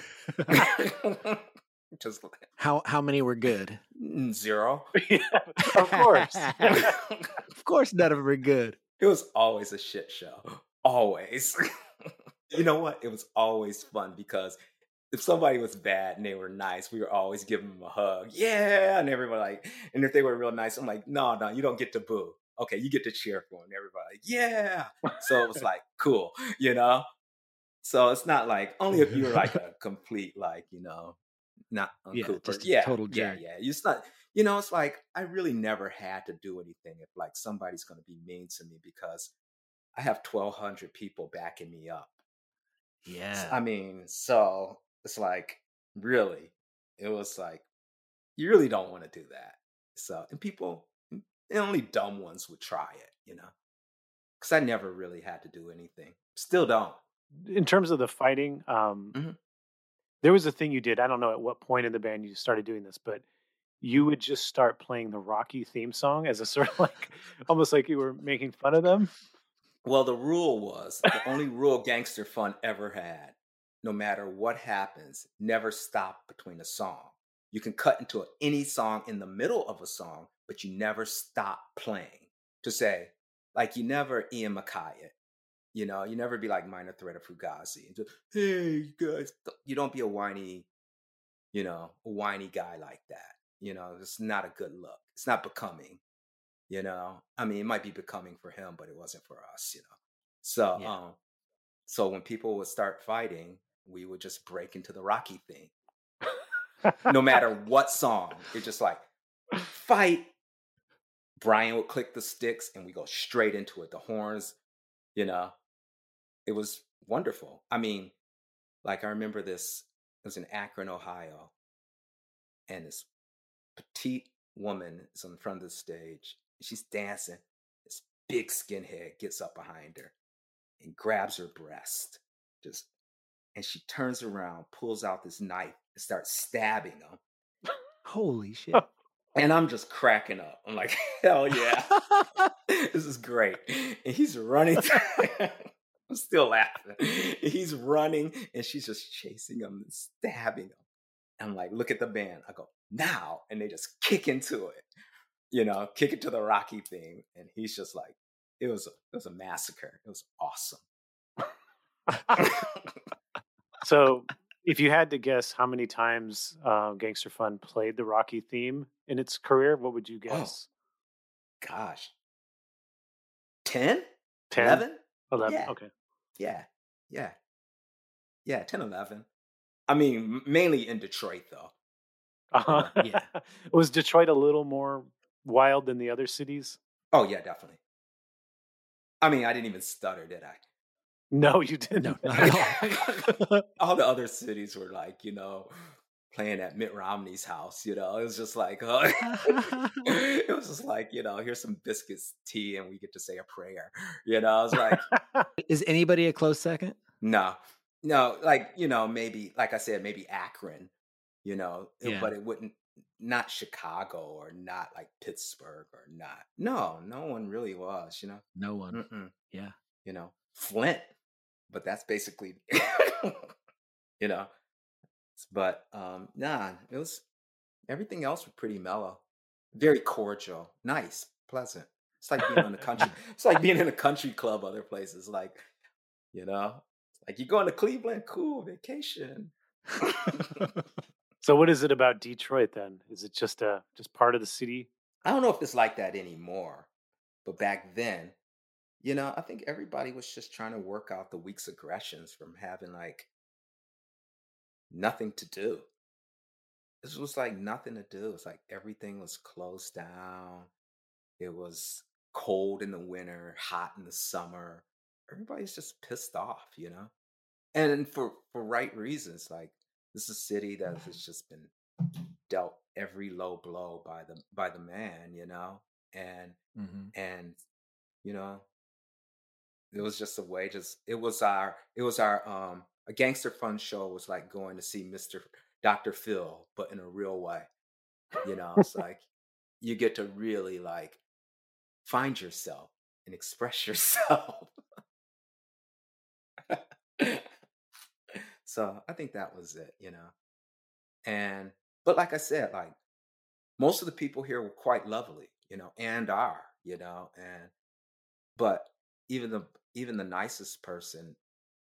S4: Just
S3: How how many were good?
S4: zero.
S1: Yeah, of course.
S3: Of course, none of them were good.
S4: It was always a shit show. Always. You know what? It was always fun because if somebody was bad and they were nice, we were always giving them a hug. Yeah. And everybody like, and if they were real nice, I'm like, no, no, you don't get to boo. Okay, you get to cheer for them. Everybody like, yeah. So it was like, cool, you know? So it's not like, only if you're like a complete, like, you know, not
S3: Yeah,
S4: uncool
S3: just
S4: person.
S3: a
S4: Yeah,
S3: total
S4: yeah,
S3: jerk.
S4: yeah. It's not, you know, it's like, I really never had to do anything if like somebody's going to be mean to me because I have twelve hundred people backing me up.
S3: Yeah.
S4: I mean, so it's like, really, it was like, you really don't want to do that. So, and people, and only dumb ones would try it, you know, because I never really had to do anything. Still don't.
S1: In terms of the fighting, um,
S4: Mhm.
S1: there was a thing you did. I don't know at what point in the band you started doing this, but you would just start playing the Rocky theme song as a sort of like, almost like you were making fun of them.
S4: Well, the rule was the only rule Gangster Fun ever had, no matter what happens, never stop between a song. You can cut into any song in the middle of a song, but you never stop playing to say, like, you never Ian MacKay it. You know, you never be like Minor Threat or Fugazi. And just, hey, you guys, you don't be a whiny, you know, a whiny guy like that. You know, it's not a good look. It's not becoming. You know, I mean, it might be becoming for him, but it wasn't for us, you know. So,
S3: Yeah.
S4: um, so when people would start fighting, we would just break into the Rocky theme, no matter what song. It's just like fight. Brian would click the sticks, and we go straight into it. The horns, you know, it was wonderful. I mean, like I remember this. It was in Akron, Ohio, and this petite woman is on the front of the stage. She's dancing. This big skinhead gets up behind her and grabs her breast. Just and she turns around, pulls out this knife, and starts stabbing him.
S3: Holy shit.
S4: And I'm just cracking up. I'm like, hell yeah. This is great. And he's running. I'm still laughing. He's running and she's just chasing him and stabbing him. I'm like, look at the band. I go, now. And they just kick into it. You know, kick it to the Rocky theme, and he's just like, it was a, it was a massacre. It was awesome.
S1: So, if you had to guess how many times uh, Gangster Fun played the Rocky theme in its career, what would you guess?
S4: Oh, gosh, ten,
S1: ten,
S4: eleven,
S1: eleven.
S4: Yeah.
S1: Okay.
S4: Yeah, yeah, yeah, ten, eleven. I mean, mainly in Detroit, though.
S1: Uh-huh.
S3: Yeah.
S1: Was Detroit a little more wild than the other cities?
S4: Oh yeah, definitely. I mean, I didn't even stutter, did I?
S1: No, you didn't.
S3: No, not at all.
S4: All the other cities were like, you know, playing at Mitt Romney's house. You know, it was just like, uh, it was just like, you know, here's some biscuits, tea, and we get to say a prayer. You know, I was like,
S3: Is anybody a close second?
S4: no, no, like, you know, maybe, like I said, maybe Akron. You know, it-
S3: Yeah.
S4: but it wouldn't, not Chicago or not like Pittsburgh or not. No, no one really was, you know.
S3: No one.
S4: Mm-mm.
S3: Yeah.
S4: You know, Flint, but that's basically, you know, but um, nah, it was, everything else was pretty mellow, very cordial, nice, pleasant. It's like being in a country, it's like being in a country club other places, like, you know, like you going to Cleveland, cool, vacation.
S1: So, what is it about Detroit then? Is it just a just part of the city?
S4: I don't know if it's like that anymore, but back then, you know, I think everybody was just trying to work out the week's aggressions from having like nothing to do. This was like nothing to do. It's like everything was closed down. It was cold in the winter, hot in the summer. Everybody's just pissed off, you know? And for for right reasons. Like, this is a city that has just been dealt every low blow by the by the man, you know? And
S3: Mm-hmm.
S4: and you know, it was just a way, just it was our it was our um a gangster fun show was like going to see Mister Doctor Phil, but in a real way. You know, it's like you get to really like find yourself and express yourself. So I think that was it, you know. And but like I said, like most of the people here were quite lovely, you know, and are, you know, and but even the even the nicest person,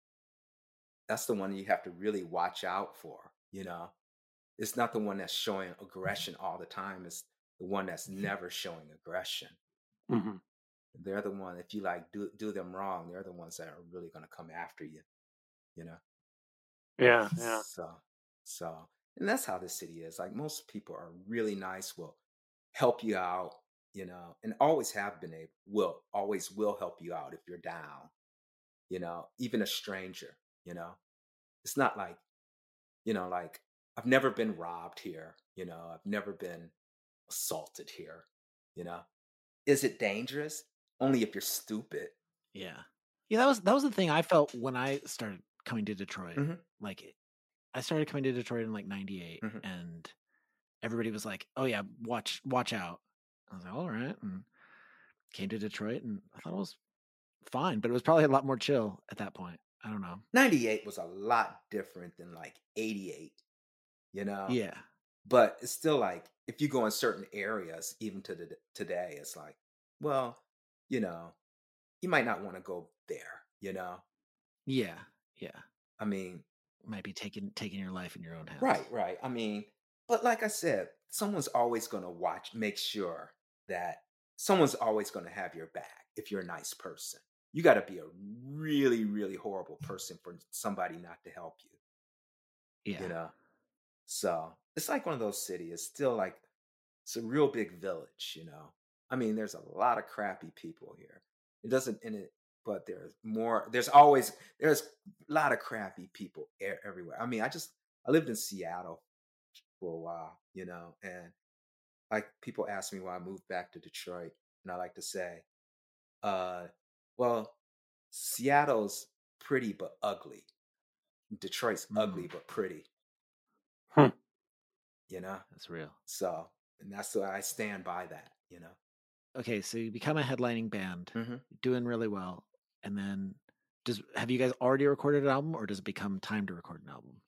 S4: that's the one you have to really watch out for, you know. It's not the one that's showing aggression all the time. It's the one that's never showing aggression.
S1: Mm-hmm.
S4: They're the one, if you like do do them wrong, they're the ones that are really gonna come after you, you know.
S1: Yeah, yeah.
S4: So so and that's how this city is. Like most people are really nice, will help you out, you know, and always have been able will always will help you out if you're down, you know, even a stranger, you know. It's not like, you know, like I've never been robbed here, you know, I've never been assaulted here, you know. Is it dangerous? Only if you're stupid.
S3: Yeah. Yeah, that was that was the thing I felt when I started coming to Detroit.
S4: Mhm.
S3: Like it- I started coming to Detroit in like ninety-eight
S4: Mhm.
S3: and everybody was like, "Oh yeah, watch watch out." I was like, "All right." And came to Detroit and I thought it was fine, but it was probably a lot more chill at that point. I don't know.
S4: ninety-eight was a lot different than like eighty-eight, you know.
S3: Yeah.
S4: But it's still like if you go in certain areas, even to the today, it's like, well, you know, you might not want to go there, you know.
S3: Yeah. Yeah.
S4: I mean,
S3: Might be taking taking your life in your own hands.
S4: right, right. I mean, but like I said, someone's always going to watch, make sure that someone's always going to have your back if you're a nice person. You got to be a really, really horrible person for somebody not to help you,
S3: Yeah.
S4: you know? So it's like one of those cities. It's still like, it's a real big village, you know? I mean, there's a lot of crappy people here. It doesn't, in it, but there's more, there's always, there's a lot of crappy people e- everywhere. I mean, I just, I lived in Seattle for a while, you know, and like people ask me why I moved back to Detroit. And I like to say, uh, well, Seattle's pretty but ugly. Detroit's
S3: Mm.
S4: ugly but pretty,
S1: Hmm.
S4: you know?
S3: That's real.
S4: So, and that's why I stand by that, you know?
S3: Okay, so you become a headlining band,
S4: Mm-hmm.
S3: doing really well, and then does have you guys already recorded an album, or does it become time to record an album?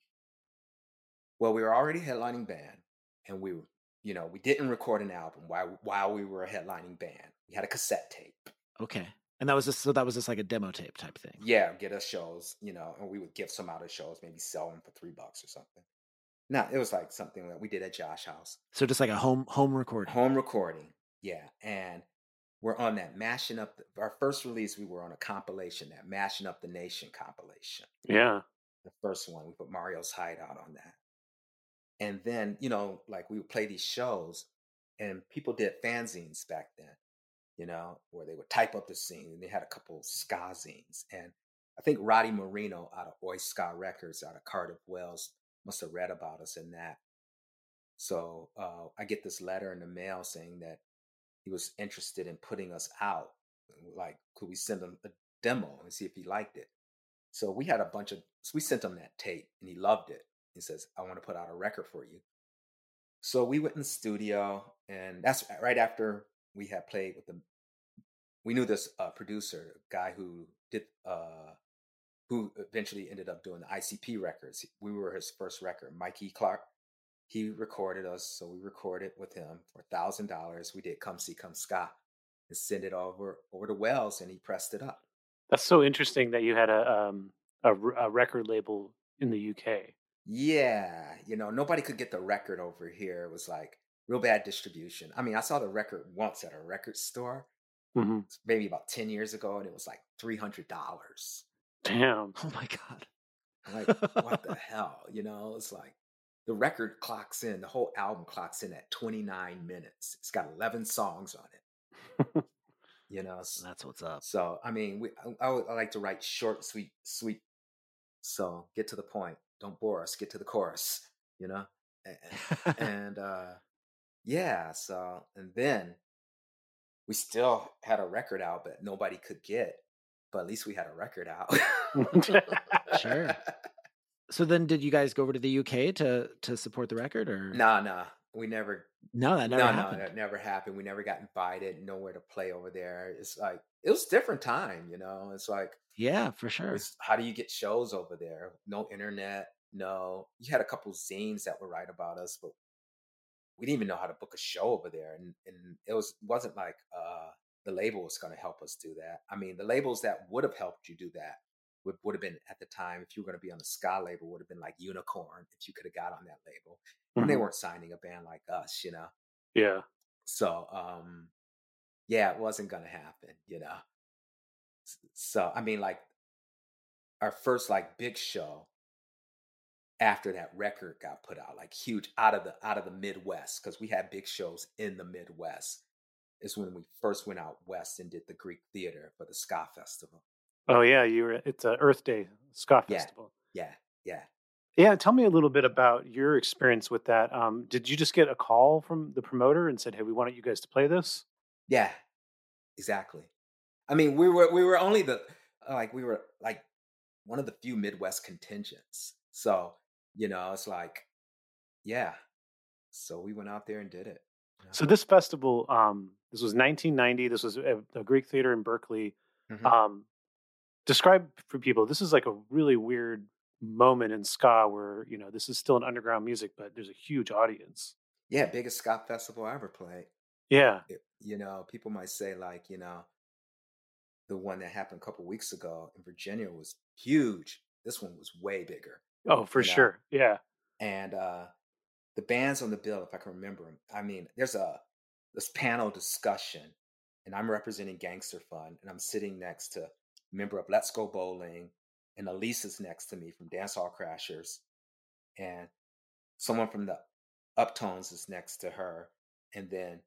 S4: Well, we were already a headlining band, and we were, you know, we didn't record an album while while we were a headlining band. We had a cassette tape.
S3: Okay, and that was just so that was just like a demo tape type thing.
S4: Yeah, get us shows, you know, and we would give some out of shows, maybe sell them for three bucks or something. No, it was like something that we did at Josh House.
S3: So just like a home home recording.
S4: Home recording, yeah. And we're on that Mashing Up, the, our first release, we were on a compilation, that Mashing Up the Nation compilation.
S1: Yeah.
S4: The first one, we put Mario's Hideout on that. And then, you know, like we would play these shows and people did fanzines back then, you know, where they would type up the scene, and they had a couple ska zines. And I think Roddy Marino out of Oi Ska Records out of Cardiff, Wales, must have read about us in that. So uh, I get this letter in the mail saying that he was interested in putting us out. Like, could we send him a demo and see if he liked it? So we had a bunch of, so we sent him that tape and he loved it. He says, I want to put out a record for you. So we went in the studio, and that's right after we had played with the, we knew this uh, producer, a guy who did, uh, who eventually ended up doing the I C P records. We were his first record, Mikey Clark. He recorded us, so we recorded with him for a thousand dollars. We did Come See Come Ska and send it over over to Wells, and he pressed it up.
S1: That's so interesting that you had a um a, a record label in the U K.
S4: Yeah, you know, nobody could get the record over here. It was like real bad distribution. I mean, I saw the record once at a record store,
S1: Mm-hmm.
S4: maybe about ten years ago, and it was like three hundred dollars.
S1: Damn.
S3: Oh my god!
S4: I'm like, what the hell? You know, it's like the record clocks in, the whole album clocks in at twenty-nine minutes. It's got eleven songs on it. you know. S-
S3: That's what's up.
S4: So I mean, we I, I would I like to write short, sweet, sweet. So get to the point. Don't bore us. Get to the chorus. You know. And, and uh, yeah. So and then we still had a record out, but nobody could get. But at least we had a record out.
S3: Sure. So then, did you guys go over to the U K to to support the record, or
S4: Nah, nah. We never.
S3: no? That never
S4: No, no,
S3: happened.
S4: that never happened. We never got invited. Nowhere to play over there. It's like it was a different time, you know. It's like
S3: Yeah, for sure.
S4: it's, how do you get shows over there? No internet. No, you had a couple zines that would write about us, but we didn't even know how to book a show over there, and and it was wasn't like uh the label was going to help us do that. I mean, the labels that would have helped you do that would would have been at the time, if you were going to be on the ska label, would have been like Unicorn, if you could have got on that label, and they
S1: Mhm.
S4: weren't signing a band like us, you know.
S1: Yeah.
S4: So um, yeah, it wasn't going to happen, you know. S- So I mean, like our first like big show after that record got put out, like huge out of the out of the Midwest, because we had big shows in the Midwest, is when we first went out west and did the Greek Theater for the Ska Festival.
S1: Oh yeah, you were. It's a Earth Day Ska
S4: Yeah,
S1: Festival.
S4: yeah, yeah,
S1: Yeah, tell me a little bit about your experience with that. Um, did you just get a call from the promoter and said, "Hey, we wanted you guys to play this"?
S4: yeah, exactly. I mean, we were we were only the like we were like one of the few Midwest contingents. So, you know, it's like, yeah. So we went out there and did it. You
S1: So this festival, um, this was nineteen ninety. This was a, a Greek theater in Berkeley.
S4: know? Mhm.
S1: Um, describe for people. This is like a really weird moment in ska where you know this is still an underground music, but there's a huge audience.
S4: Yeah, biggest ska festival I ever played.
S1: Yeah.
S4: It- you know, people might say like, you know, the one that happened a couple weeks ago in Virginia was huge. This one was way bigger,
S1: Oh, for
S4: you know.
S1: sure. Yeah.
S4: And uh the bands on the bill, if I can remember them, I mean, there's a this panel discussion, and I'm representing Gangster Fun, and I'm sitting next to a member of Let's Go Bowling, and Elise is next to me from Dancehall Crashers, and someone from the Uptones is next to her, and then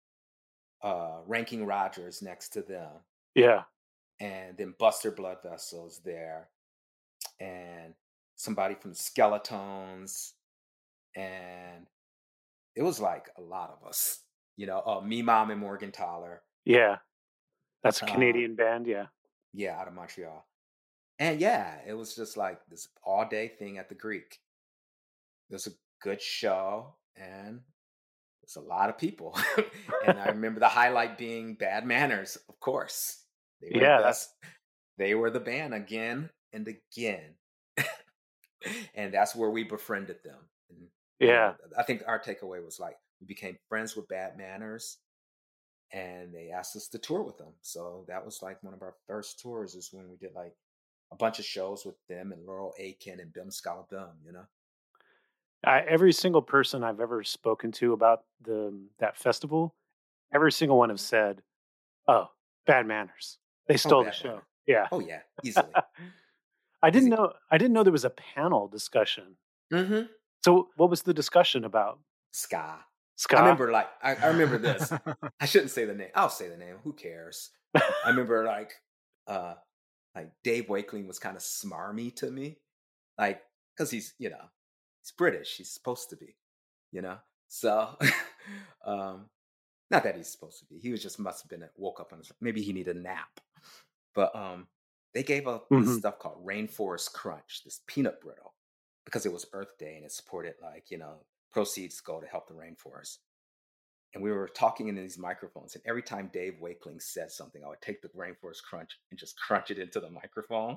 S4: uh Ranking Roger is next to them,
S1: Yeah.
S4: and then Buster Blood Vessel is there, and somebody from Skeletones, and it was like a lot of us, you know. Uh, me, Mom, and Morgenthaler,
S1: Yeah. That's a
S4: uh,
S1: Canadian band. Yeah.
S4: yeah, out of Montreal, and yeah, it was just like this all day thing at the Greek. It was a good show, and it's a lot of people. And I remember the highlight being Bad Manners, of course. They were
S1: Yeah.
S4: the
S1: That's
S4: best. They were the band again and again. And that's where we befriended them. And, you
S1: yeah.
S4: know, I think our takeaway was like we became friends with Bad Manners, and they asked us to tour with them. So that was like one of our first tours, is when we did like a bunch of shows with them and Laurel Aiken and Bim Scalabum, you know?
S1: I, every single person I've ever spoken to about the that festival, every single one have said, "Oh, Bad Manners. They
S4: Oh,
S1: stole the
S4: Bad
S1: show."
S4: Manners.
S1: Yeah.
S4: Oh, yeah, easily.
S1: I didn't
S4: Easy.
S1: know. I didn't know there was a panel discussion.
S4: Mm-hmm.
S1: So, what was the discussion about?
S4: Ska.
S1: Ska.
S4: I remember like I, I remember this. I shouldn't say the name. I'll say the name. Who cares? I remember like uh like Dave Wakeling was kind of smarmy to me. Like, because he's, you know, he's British. He's supposed to be, you know? So um not that he's supposed to be. He was just must have been woke up on his maybe he needed a nap. But um they gave up this
S1: Mhm.
S4: stuff called Rainforest Crunch, this peanut brittle, because it was Earth Day and it supported like, you know, proceeds go to help the rainforest. And we were talking in these microphones, and every time Dave Wakeling said something, I would take the Rainforest Crunch and just crunch it into the microphone.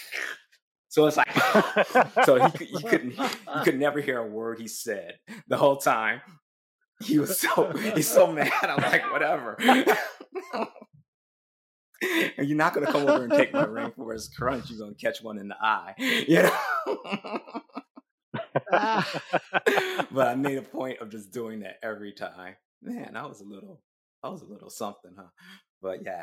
S4: So it's like, so he could, you couldn't, you could never hear a word he said the whole time. He was so, he's so mad. I'm like, whatever. And you're not gonna come over and take my Rainforest Crunch. You're gonna catch one in the eye, you know. But I made a point of just doing that every time. Man, I was a little, I was a little something, huh? But yeah,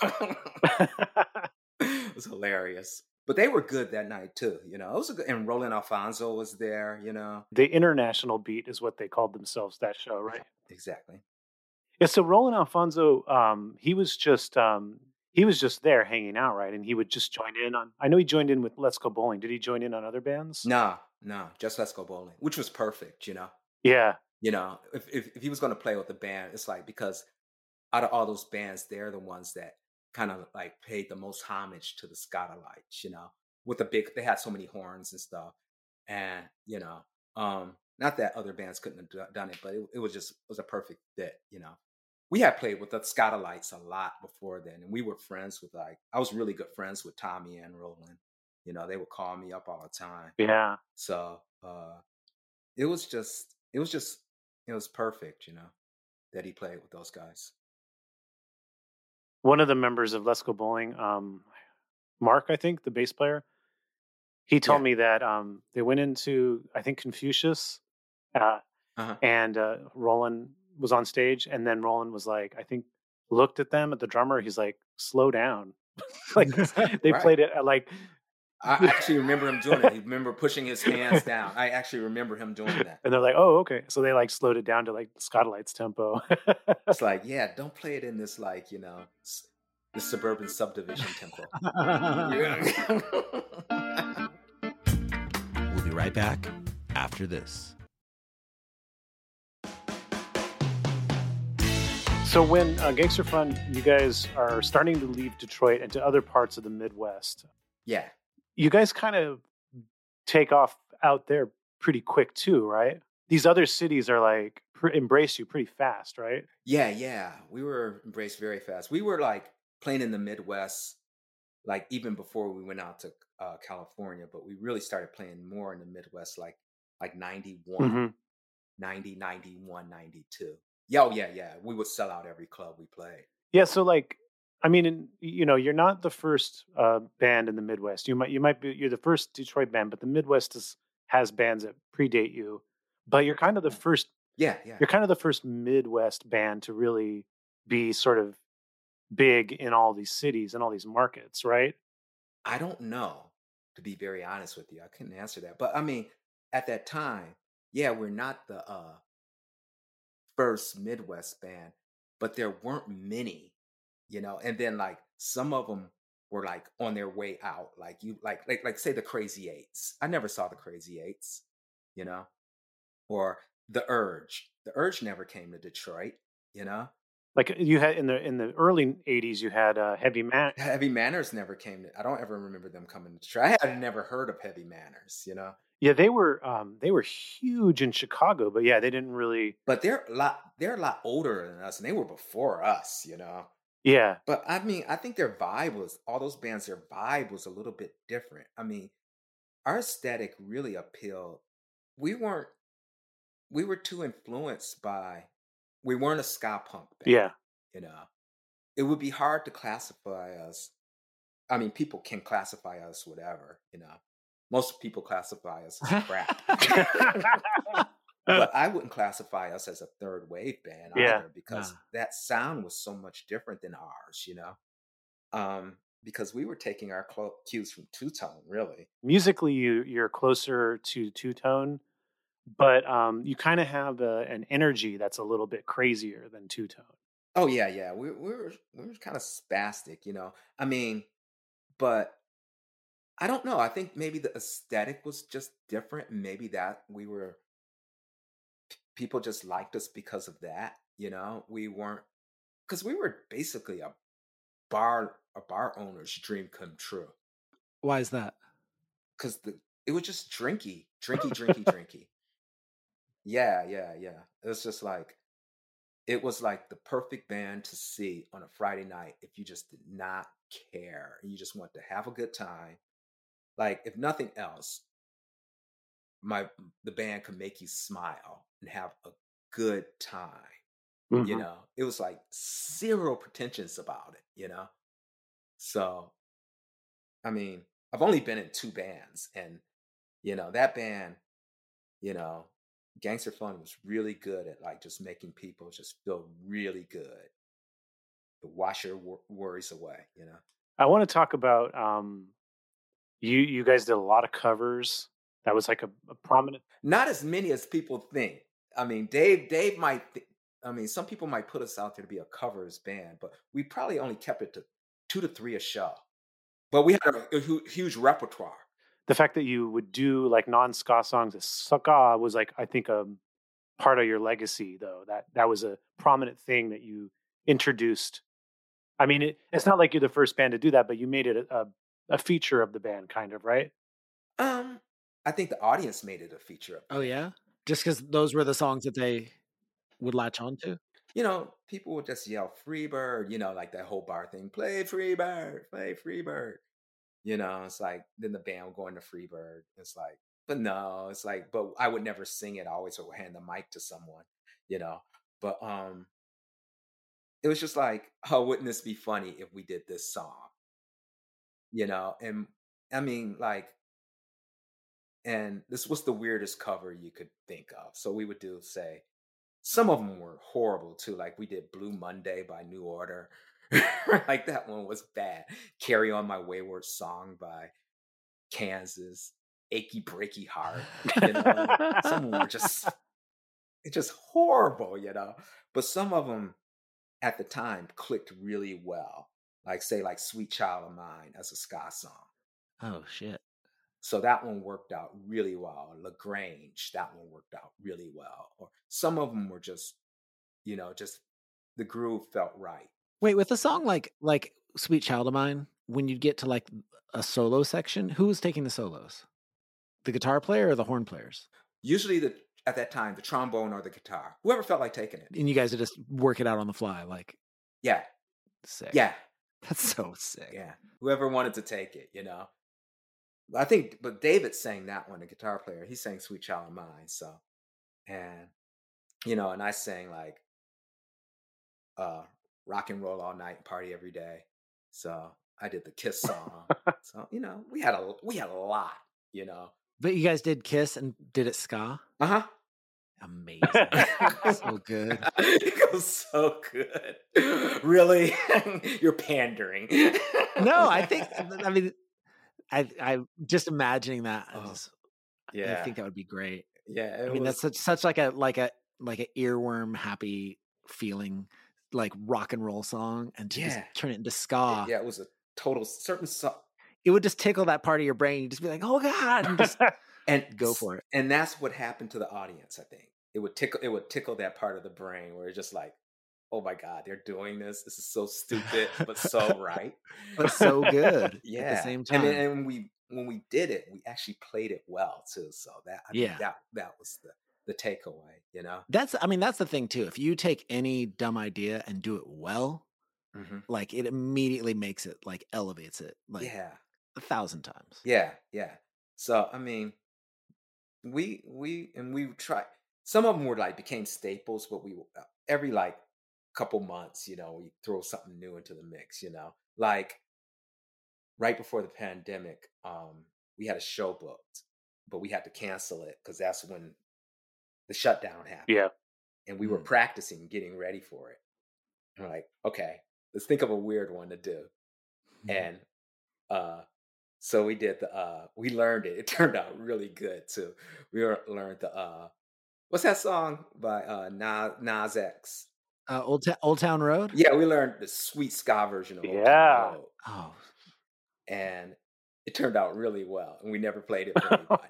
S4: it was hilarious. But they were good that night too, you know. It was a good, and Roland Alfonso was there, you know.
S1: The International Beat is what they called themselves that show, right?
S4: Exactly.
S1: Yeah, so Roland Alfonso, um, he was just um, he was just there hanging out, right? And he would just join in on. I know he joined in with Let's Go Bowling. Did he join in on other bands?
S4: No, no, just Let's Go Bowling, which was perfect, you know.
S1: Yeah,
S4: You know, if if, if he was going to play with the band, it's like because out of all those bands, they're the ones that kind of like paid the most homage to the Scotalites, you know, with the big, they had so many horns and stuff. And, you know, um, not that other bands couldn't have do- done it, but it, it was just, it was a perfect fit, you know. We had played with the Scotalites a lot before then, and we were friends with like, I was really good friends with Tommy and Roland. You know, they would call me up all the time.
S1: yeah.
S4: So uh, it was just, it was just, it was perfect, you know, that he played with those guys.
S1: One of the members of Let's Go Bowling, um, Mark, I think, the bass player, he told
S4: Yeah.
S1: me that um, they went into, I think, Confucius, uh,
S4: Uh-huh.
S1: and uh, Roland was on stage, and then Roland was like, I think, looked at them at the drummer. He's like, slow down. Like they
S4: Right.
S1: played it at like,
S4: I actually remember him doing it. He remember pushing his hands down. I actually remember him doing that.
S1: and they're like, oh, okay. So they like slowed it down to like Scotalites tempo.
S4: It's like, yeah, don't play it in this like, you know, s- the suburban subdivision tempo. Yeah.
S3: We'll be right back after this.
S1: So when uh, Gangster Fun, you guys are starting to leave Detroit and to other parts of the Midwest,
S4: Yeah.
S1: you guys kind of take off out there pretty quick too, right? These other cities are like pr- embrace you pretty fast, right?
S4: Yeah, yeah. We were embraced very fast. We were like playing in the Midwest, like even before we went out to uh, California, but we really started playing more in the Midwest, like like ninety-one,
S1: Mm-hmm.
S4: ninety, ninety-one, ninety-two. Yeah, oh, yeah, yeah. We would sell out every club we played.
S1: Yeah, so like, I mean, in- you know, you're not the first uh, band in the Midwest. You might, you might be, you're the first Detroit band, but the Midwest is, has bands that predate you. But you're kind of the first.
S4: Yeah, yeah.
S1: You're kind of the first Midwest band to really be sort of big in all these cities and all these markets, right?
S4: I don't know, to be very honest with you. I couldn't answer that. But I mean, at that time, yeah, we're not the uh first Midwest band, but there weren't many, you know. And then like some of them were like on their way out. Like you like like like say the Crazy Eights. I never saw the Crazy Eights, you know, or the Urge. The Urge never came to Detroit, you know.
S1: Like you had in the in the early eighties, you had uh, Heavy Man.
S4: Heavy Manners never came to. I don't ever remember them coming to Detroit. I had never heard of Heavy Manners, you know.
S1: Yeah, they were um, they were huge in Chicago, but yeah, they didn't really.
S4: But they're a lot. They're a lot older than us, and they were before us, you know.
S1: Yeah,
S4: But I mean, I think their vibe was all those bands. Their vibe was a little bit different. I mean, our aesthetic really appealed. We weren't. We were too influenced by. We weren't a ska punk band.
S1: yeah.
S4: You know, it would be hard to classify us. I mean, people can classify us whatever. You know, most people classify us as crap. But I wouldn't classify us as a third wave band
S1: Yeah.
S4: either because
S3: Nah.
S4: that sound was so much different than ours, you know. Um, because we were taking our clo- cues from Two Tone, really.
S1: Musically, you you're closer to two tone, but um, you kind of have a, an energy that's a little bit crazier than two tone.
S4: Oh yeah, yeah. We, we were we were kind of spastic, you know. I mean, but I don't know. I think maybe the aesthetic was just different. Maybe that we were people just liked us because of that, you know. We weren't because we were basically a bar a bar owner's dream come true.
S3: Why is that?
S4: Because the it was just drinky, drinky, drinky, drinky. Yeah, yeah, yeah. It was just like it was like the perfect band to see on a Friday night if you just did not care and you just want to have a good time. Like if nothing else, my the band could make you smile and have a good time. You
S1: Mhm.
S4: know, it was like zero pretensions about it, you know? So, I mean, I've only been in two bands and, you know, that band, you know, Gangster Fun was really good at like just making people just feel really good to wash your wor- worries away, you know?
S1: I want to talk about um, you. You guys did a lot of covers. That was like a, a prominent.
S4: Not as many as people think. I mean, Dave, Dave might, th- I mean, some people might put us out there to be a covers band, but we probably only kept it to two to three a show. But we had a, a hu- huge repertoire.
S1: The fact that you would do like non-ska songs, ska was like, I think, a part of your legacy, though. That that was a prominent thing that you introduced. I mean, it, it's not like you're the first band to do that, but you made it a, a, a feature of the band, kind of, right?
S4: Um, I think the audience made it a feature of the
S3: Oh
S4: band.
S3: yeah, just because those were the songs that they would latch on to.
S4: You know, people would just yell "Freebird," you know, like that whole bar thing. Play Freebird, play Freebird. You know, it's like then the band would go into Freebird. It's like, but no, it's like, but I would never sing it. I always would hand the mic to someone, you know. But um, it was just like, oh, wouldn't this be funny if we did this song? You know, and I mean, like, and this was the weirdest cover you could think of. So we would do, say, some of them were horrible too. Like we did Blue Monday by New Order. Like that one was bad. Carry On My Wayward Song by Kansas. Achy Breaky Heart. You know, some of them were just, it's just horrible, you know. But some of them at the time clicked really well. Like say like Sweet Child of Mine as a ska song.
S3: Oh shit.
S4: So that one worked out really well. LaGrange, that one worked out really well. Or some of them were just, you know, just the groove felt right.
S3: Wait, with a song like like Sweet Child of Mine, when you get to like a solo section, who was taking the solos? The guitar player or the horn players?
S4: Usually the at that time, the trombone or the guitar. Whoever felt like taking it.
S3: And you guys would just work it out on the fly, like
S4: Yeah.
S3: sick.
S4: Yeah.
S3: That's so sick.
S4: Yeah. Whoever wanted to take it, you know. I think, but David sang that one, the guitar player. He sang Sweet Child of Mine. So, and, you know, and I sang like uh, Rock and Roll All Night and Party Every Day. So I did the Kiss song. So, you know, we had a, we had a lot, you know.
S3: But you guys did Kiss and did it ska?
S4: Uh-huh.
S3: Amazing. So good.
S4: It goes so good. Really? You're pandering.
S3: No, I think, I mean, I, I'm just imagining that. I
S4: Oh,
S3: just-
S4: yeah.
S3: I think that would be great.
S4: Yeah. It
S3: I mean,
S4: was,
S3: that's such, such like a, like a, like an earworm happy feeling, like rock and roll song, and to just
S4: Yeah.
S3: turn it into ska.
S4: yeah, it was a total certain song.
S3: It would just tickle that part of your brain. You'd just be like, oh God, and just
S4: And
S3: go for it.
S4: And that's what happened to the audience, I think. It would tickle it would tickle that part of the brain where it's just like, oh my God, they're doing this. This is so stupid, but so right.
S3: But so good
S4: Yeah.
S3: at the same
S4: And
S3: time.
S4: then and when we when we did it, we actually played it well too. So that I mean,
S3: Yeah.
S4: that that was the the takeaway, you know?
S3: That's, I mean, that's the thing too. If you take any dumb idea and do it well,
S4: Mm-hmm.
S3: like it immediately makes it, like elevates it like
S4: Yeah.
S3: a thousand times.
S4: Yeah, yeah. So I mean, we we and we tried. Some of them were like became staples, but we uh, every like couple months, you know, we throw something new into the mix. You know, like right before the pandemic, um, we had a show booked, but we had to cancel it because that's when the shutdown happened.
S1: Yeah.
S4: And we were
S3: Mm.
S4: practicing, getting ready for it. And we're like, okay, let's think of a weird one to do. And uh so we did the uh we learned it. It turned out really good too. We were- learned the uh what's that song by uh Nas, Nas X?
S3: Uh, Old, Ta- Old Town Road?
S4: Yeah, we learned the sweet ska version of Old Town
S1: Yeah.
S4: Road.
S3: Oh,
S4: And it turned out really well. And we never played it for anybody.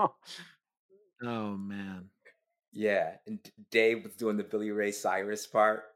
S3: oh man.
S4: Yeah. And D- Dave was doing the Billy Ray Cyrus part.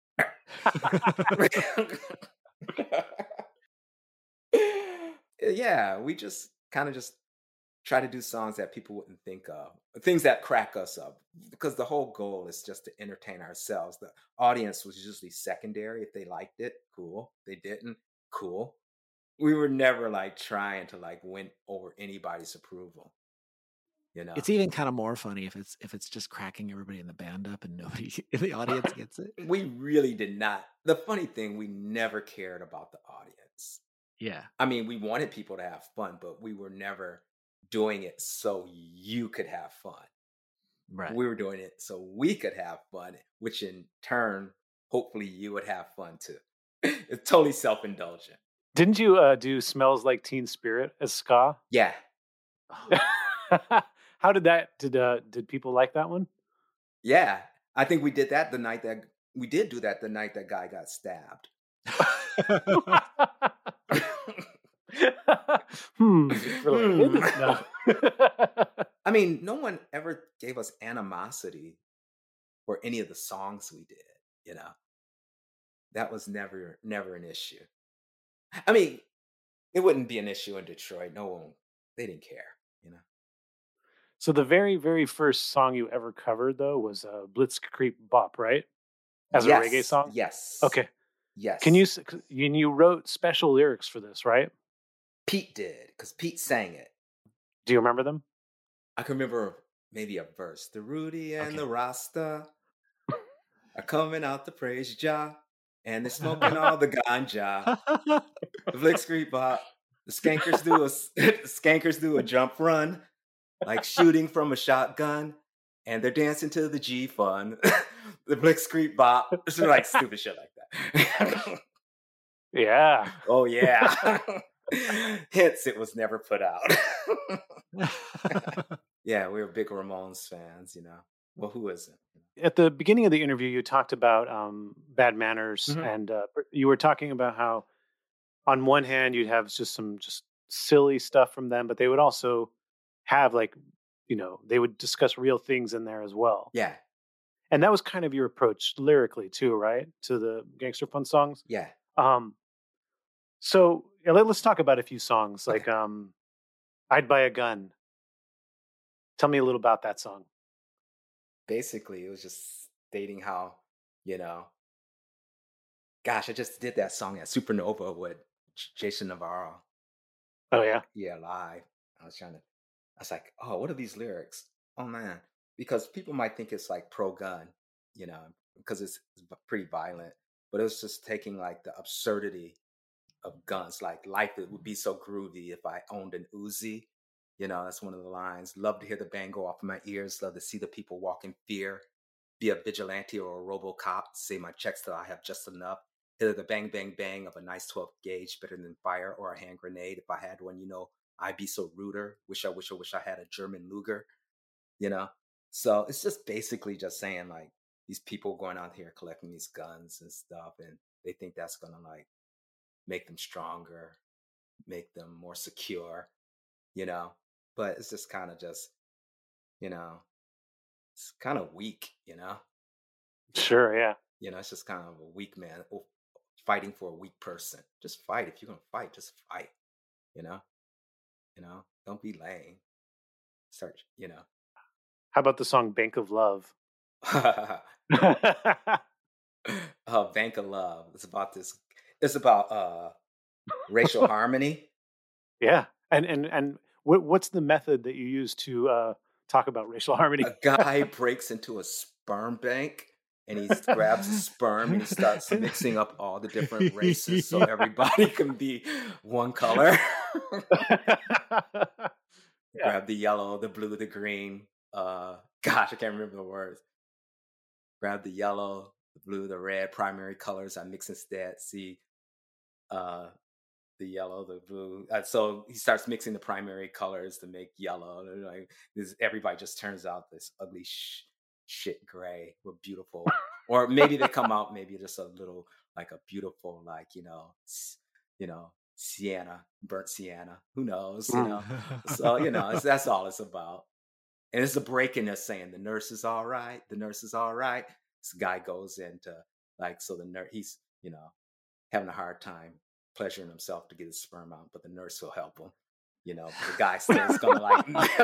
S4: Yeah, we just kind of just try to do songs that people wouldn't think of, things that crack us up, because the whole goal is just to entertain ourselves. The audience was usually secondary. If they liked it, cool. If they didn't, cool. We were never like trying to like win over anybody's approval. You know,
S3: It's even kind of more funny if it's if it's just cracking everybody in the band up and nobody in the audience gets it.
S4: we really did not. The funny thing, we never cared about the audience.
S3: Yeah.
S4: I mean, we wanted people to have fun, but we were never doing it so you could have fun.
S3: Right.
S4: We were doing it so we could have fun, which in turn, hopefully you would have fun too. It's totally self-indulgent.
S1: Didn't you uh, do "Smells Like Teen Spirit" as ska?
S4: Yeah.
S1: How did that? Did uh, did people like that one?
S4: Yeah. I think we did that the night that we did do that the night that guy got stabbed.
S1: hmm. Related?
S4: Hmm.
S1: No.
S4: I mean, no one ever gave us animosity for any of the songs we did, you know. That was never never an issue. I mean, it wouldn't be an issue in Detroit. No one, they didn't care, you know.
S1: So the very, very first song you ever covered, though, was uh, Blitzkrieg Bop, right? As a reggae
S4: Yes,
S1: song?
S4: yes,
S1: Okay.
S4: yes.
S1: Can you, s- c- you, you wrote special lyrics for this, right?
S4: Pete did, because Pete sang it.
S1: Do you remember them?
S4: I can remember maybe a verse. The Rudy and
S1: Okay.
S4: the Rasta are coming out to praise Jah, and they're smoking all the ganja. The Blitzkrieg Bop. The skankers do a s- the skankers do a jump run, like shooting from a shotgun, and they're dancing to the G Fun. The Blitzkrieg Bop. It's like stupid shit like that.
S1: Yeah.
S4: Oh yeah. Hence, it was never put out. Yeah, we were big Ramones fans, you know. Well, who isn't?
S1: At the beginning of the interview, you talked about um, bad manners,
S4: Mhm.
S1: and uh, you were talking about how, on one hand, you'd have just some just silly stuff from them, but they would also have like, you know, they would discuss real things in there as well.
S4: Yeah,
S1: And that was kind of your approach lyrically too, right? To the Gangster Fun songs.
S4: yeah.
S1: Um, so yeah, let, us talk about a few songs.
S4: Okay.
S1: Like um, I'd Buy a Gun. Tell me a little about that song.
S4: Basically, it was just stating how, you know, gosh, I just did that song at Supernova with J- Jason Navarro.
S1: Oh yeah.
S4: Yeah, live. I was trying to, I was like, oh, what are these lyrics? Oh man, because people might think it's like pro-gun, you know, because it's, it's v- pretty violent. But it was just taking like the absurdity of guns. Like life it would be so groovy if I owned an Uzi. You know, that's one of the lines. Love to hear the bang go off in my ears. Love to see the people walk in fear. Be a vigilante or a RoboCop. Say my checks till I have just enough. Hit the bang, bang, bang of a nice twelve gauge, better than fire or a hand grenade. If I had one, you know, I'd be so ruder. Wish I wish I wish I had a German Luger. You know, so it's just basically just saying like these people going out here collecting these guns and stuff, and they think that's gonna like make them stronger, make them more secure, you know. But it's just kind of just, you know, it's kind of weak, you know.
S1: Sure. Yeah.
S4: You know, it's just kind of a weak man o- fighting for a weak person. Just fight. If you're gonna fight, just fight. You know, you know, don't be lame. Start, you know.
S1: How about the song Bank of Love?
S4: uh, Bank of Love. It's about this. It's about uh racial harmony.
S1: Yeah. And and and what, what's the method that you use to uh, talk about racial harmony?
S4: A guy breaks into a sperm bank and he grabs a sperm and he starts mixing up all the different races so everybody can be one color.
S1: Yeah.
S4: Grab the yellow, the blue, the green. Uh, gosh, I can't remember the words. Grab the yellow, the blue, the red, primary colors. I mix instead. See, uh, the yellow, the blue. Uh, so he starts mixing the primary colors to make yellow. And like this, everybody just turns out this ugly sh- shit gray. We're beautiful, or maybe they come out maybe just a little like a beautiful, like you know, s- you know, sienna, burnt sienna. Who knows? You know. So you know, it's, that's all it's about. And it's a break in there saying the nurse is all right. The nurse is all right. This guy goes into like so the nurse he's you know having a hard time pleasuring himself to get his sperm out, but the nurse will help him. You know, the guy still is gonna like.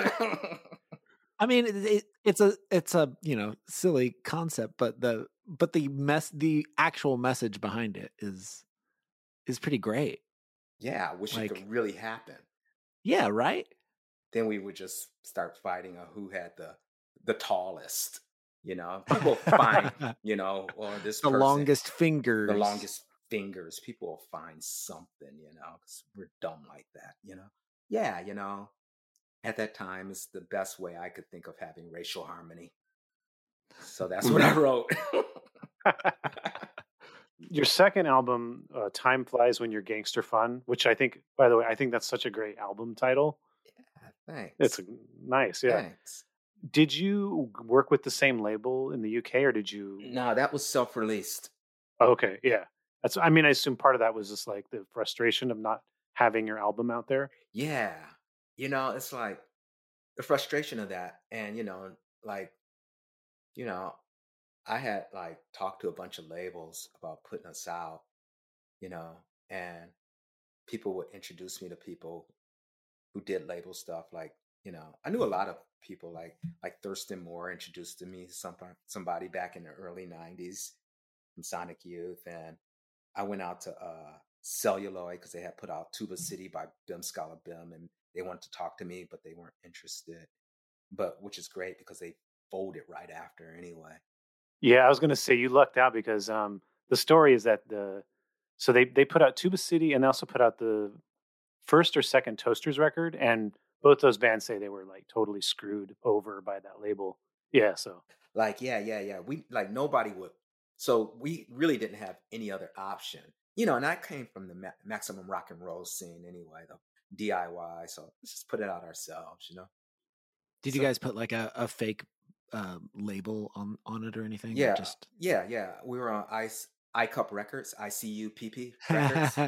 S3: I mean, it, it, it's a it's a you know silly concept, but the but the mess the actual message behind it is is pretty great.
S4: Yeah, I wish it
S3: Like,
S4: could really happen.
S3: yeah, right.
S4: Then we would just start fighting on who had the the tallest. You know, people find you know, or this
S3: The
S4: person,
S3: longest fingers.
S4: the longest fingers. People will find something, you know, because we're dumb like that. You know, yeah, you know. At that time, it's the best way I could think of having racial harmony. So that's what I wrote.
S1: Your second album, uh, Time Flies When You're Gangster Fun, which I think, by the way, I think that's such a great album title.
S4: Thanks.
S1: It's a, nice, yeah.
S4: Thanks.
S1: did you work with the same label in the U K, or did you?
S4: No, that was self-released.
S1: Oh, okay, yeah. That's. I mean, I assume part of that was just like the frustration of not having your album out there.
S4: Yeah. You know, it's like the frustration of that. And, you know, like, you know, I had like talked to a bunch of labels about putting us out, you know, and people would introduce me to people who did label stuff. Like, you know, I knew a lot of people like like Thurston Moore introduced to me some somebody back in the early nineties from Sonic Youth. And I went out to uh Celluloid because they had put out Tuba City by Bim Scala Bim, and they wanted to talk to me, but they weren't interested. But which is great because they folded right after anyway.
S1: Yeah, I was gonna say you lucked out because um, the story is that the so they they put out Tuba City and they also put out the first or second Toasters record, and both those bands say they were like totally screwed over by that label. Yeah, so
S4: Like, yeah, yeah, yeah. We like nobody would. So we really didn't have any other option, you know. And I came from the ma- maximum rock and roll scene anyway, the D I Y. So let's just put it out ourselves, you know.
S3: Did you
S4: So
S3: guys put like a, a fake uh, label on on it or anything, or
S4: yeah,
S3: just?
S4: yeah, yeah. We were on Ice iCup Records, I C U P P Records.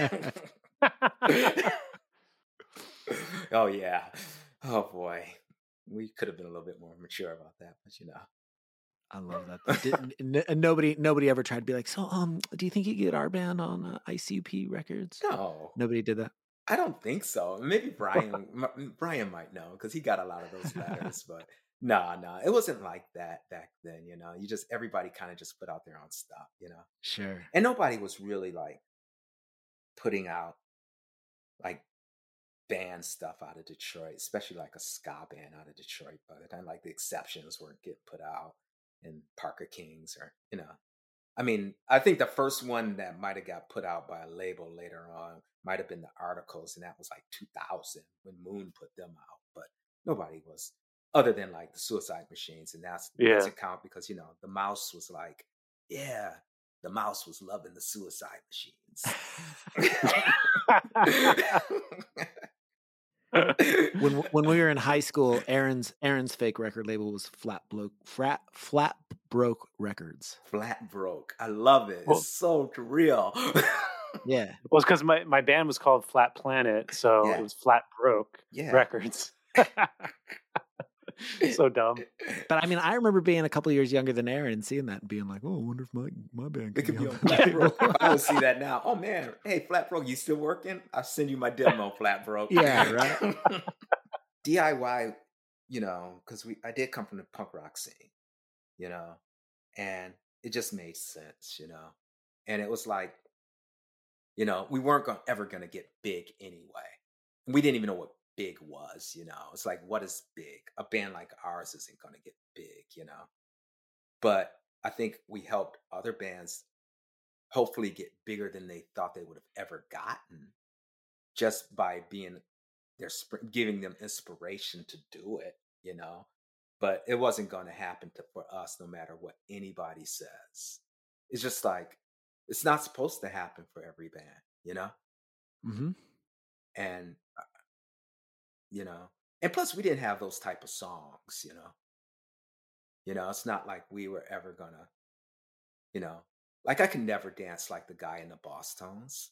S4: Oh yeah. Oh boy. We could have been a little bit more mature about that, but you
S3: I love that.
S4: know.
S3: Did, n- n- nobody nobody ever tried to be like, so um, do you think you could get our band on uh, I C U P Records?
S4: No,
S3: Nobody did that.
S4: I don't think so. Maybe Brian m- Brian might know because he got a lot of those letters, but no, no, it wasn't like that back then, you know. You just everybody kind of just put out their own stuff, you know.
S3: Sure.
S4: And nobody was really like putting out like band stuff out of Detroit, especially like a ska band out of Detroit by the time like the Exceptions weren't getting put out and Parker Kings or, you know. I mean, I think the first one that might have got put out by a label later on might have been the Articles, and that was like two thousand when Moon put them out. But nobody was, other than like the Suicide Machines, and that's
S1: yeah.
S4: doesn't count because you know the Mouse was like, yeah, the Mouse was loving the Suicide Machines.
S3: when when we were in high school, Aaron's Aaron's fake record label was Flat Broke Flat Flat Broke Records.
S4: Flat Broke. I love it.
S1: Well,
S4: it's so real.
S3: Yeah.
S1: Well, it's because my, my band was called Flat Planet, so
S4: Yeah.
S1: it was Flat Broke
S4: Yeah.
S1: Records. So dumb.
S3: But I mean, I remember being a couple years younger than Aaron and seeing that and being like, "Oh, I wonder if my my band
S4: It
S3: can
S4: could
S3: be
S4: be
S3: on
S4: on
S3: that."
S4: Flat Broke. If I would see that now. Oh man, hey Flat Broke, you still working? I'll send you my demo, Flat Broke.
S3: Yeah, right.
S4: D I Y, you know, because we I did come from the punk rock scene, you know, and it just made sense, you know. And it was like, you know, we weren't going ever gonna get big anyway. We didn't even know what big was, you know. It's like, what is big? A band like ours isn't gonna get big, you know. But I think we helped other bands hopefully get bigger than they thought they would have ever gotten just by being their sp- giving them inspiration to do it, you know. But it wasn't going to happen to, for us no matter what anybody says. It's just like it's not supposed to happen for every band, you know.
S3: Mm-hmm.
S4: And uh, you know, and plus we didn't have those type of songs, you know. You know, it's not like we were ever gonna, you know, like I could never dance like the guy in the Boss Tones.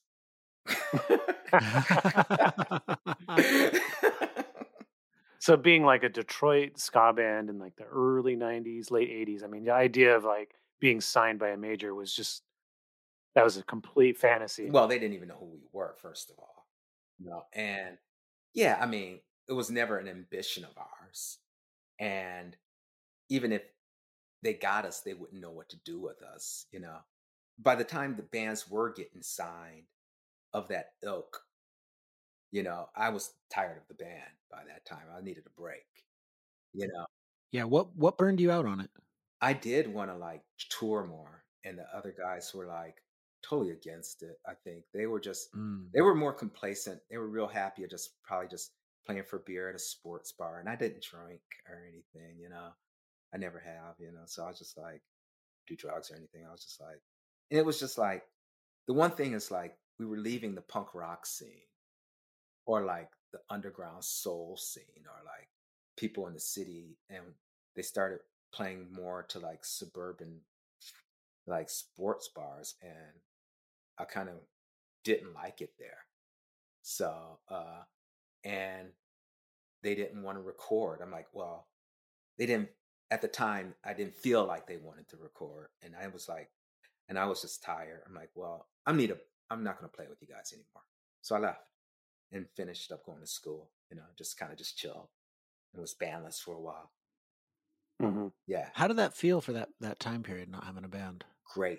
S1: So being like a Detroit ska band in like the early nineties, late eighties, I mean, the idea of like being signed by a major was just, that was a complete fantasy.
S4: Well, they didn't even know who we were, first of all. You know, and yeah, I mean, it was never an ambition of ours. And even if they got us, they wouldn't know what to do with us, you know. By the time the bands were getting signed of that ilk, you know, I was tired of the band by that time. I needed a break, you know.
S3: Yeah. What what burned you out on it?
S4: I did want to like tour more, and the other guys were like totally against it. I think they were just
S3: Mm.
S4: they were more complacent. They were real happy at just probably just playing for beer at a sports bar, and I didn't drink or anything, you know. I never have, you know. So I was just like do drugs or anything. I was just like, and it was just like the one thing is like we were leaving the punk rock scene or like the underground soul scene or like people in the city, and they started playing more to like suburban, like sports bars, and I kind of didn't like it there. So, uh, and they didn't want to record. I'm like, well, they didn't, at the time, I didn't feel like they wanted to record. And I was like, and I was just tired. I'm like, well, I need a, I'm not going to play with you guys anymore. So I left and finished up going to school, you know, just kind of just chill and was bandless for a while.
S1: Mm-hmm.
S4: Yeah.
S3: How did that feel for that, that time period, not having a band?
S4: Great.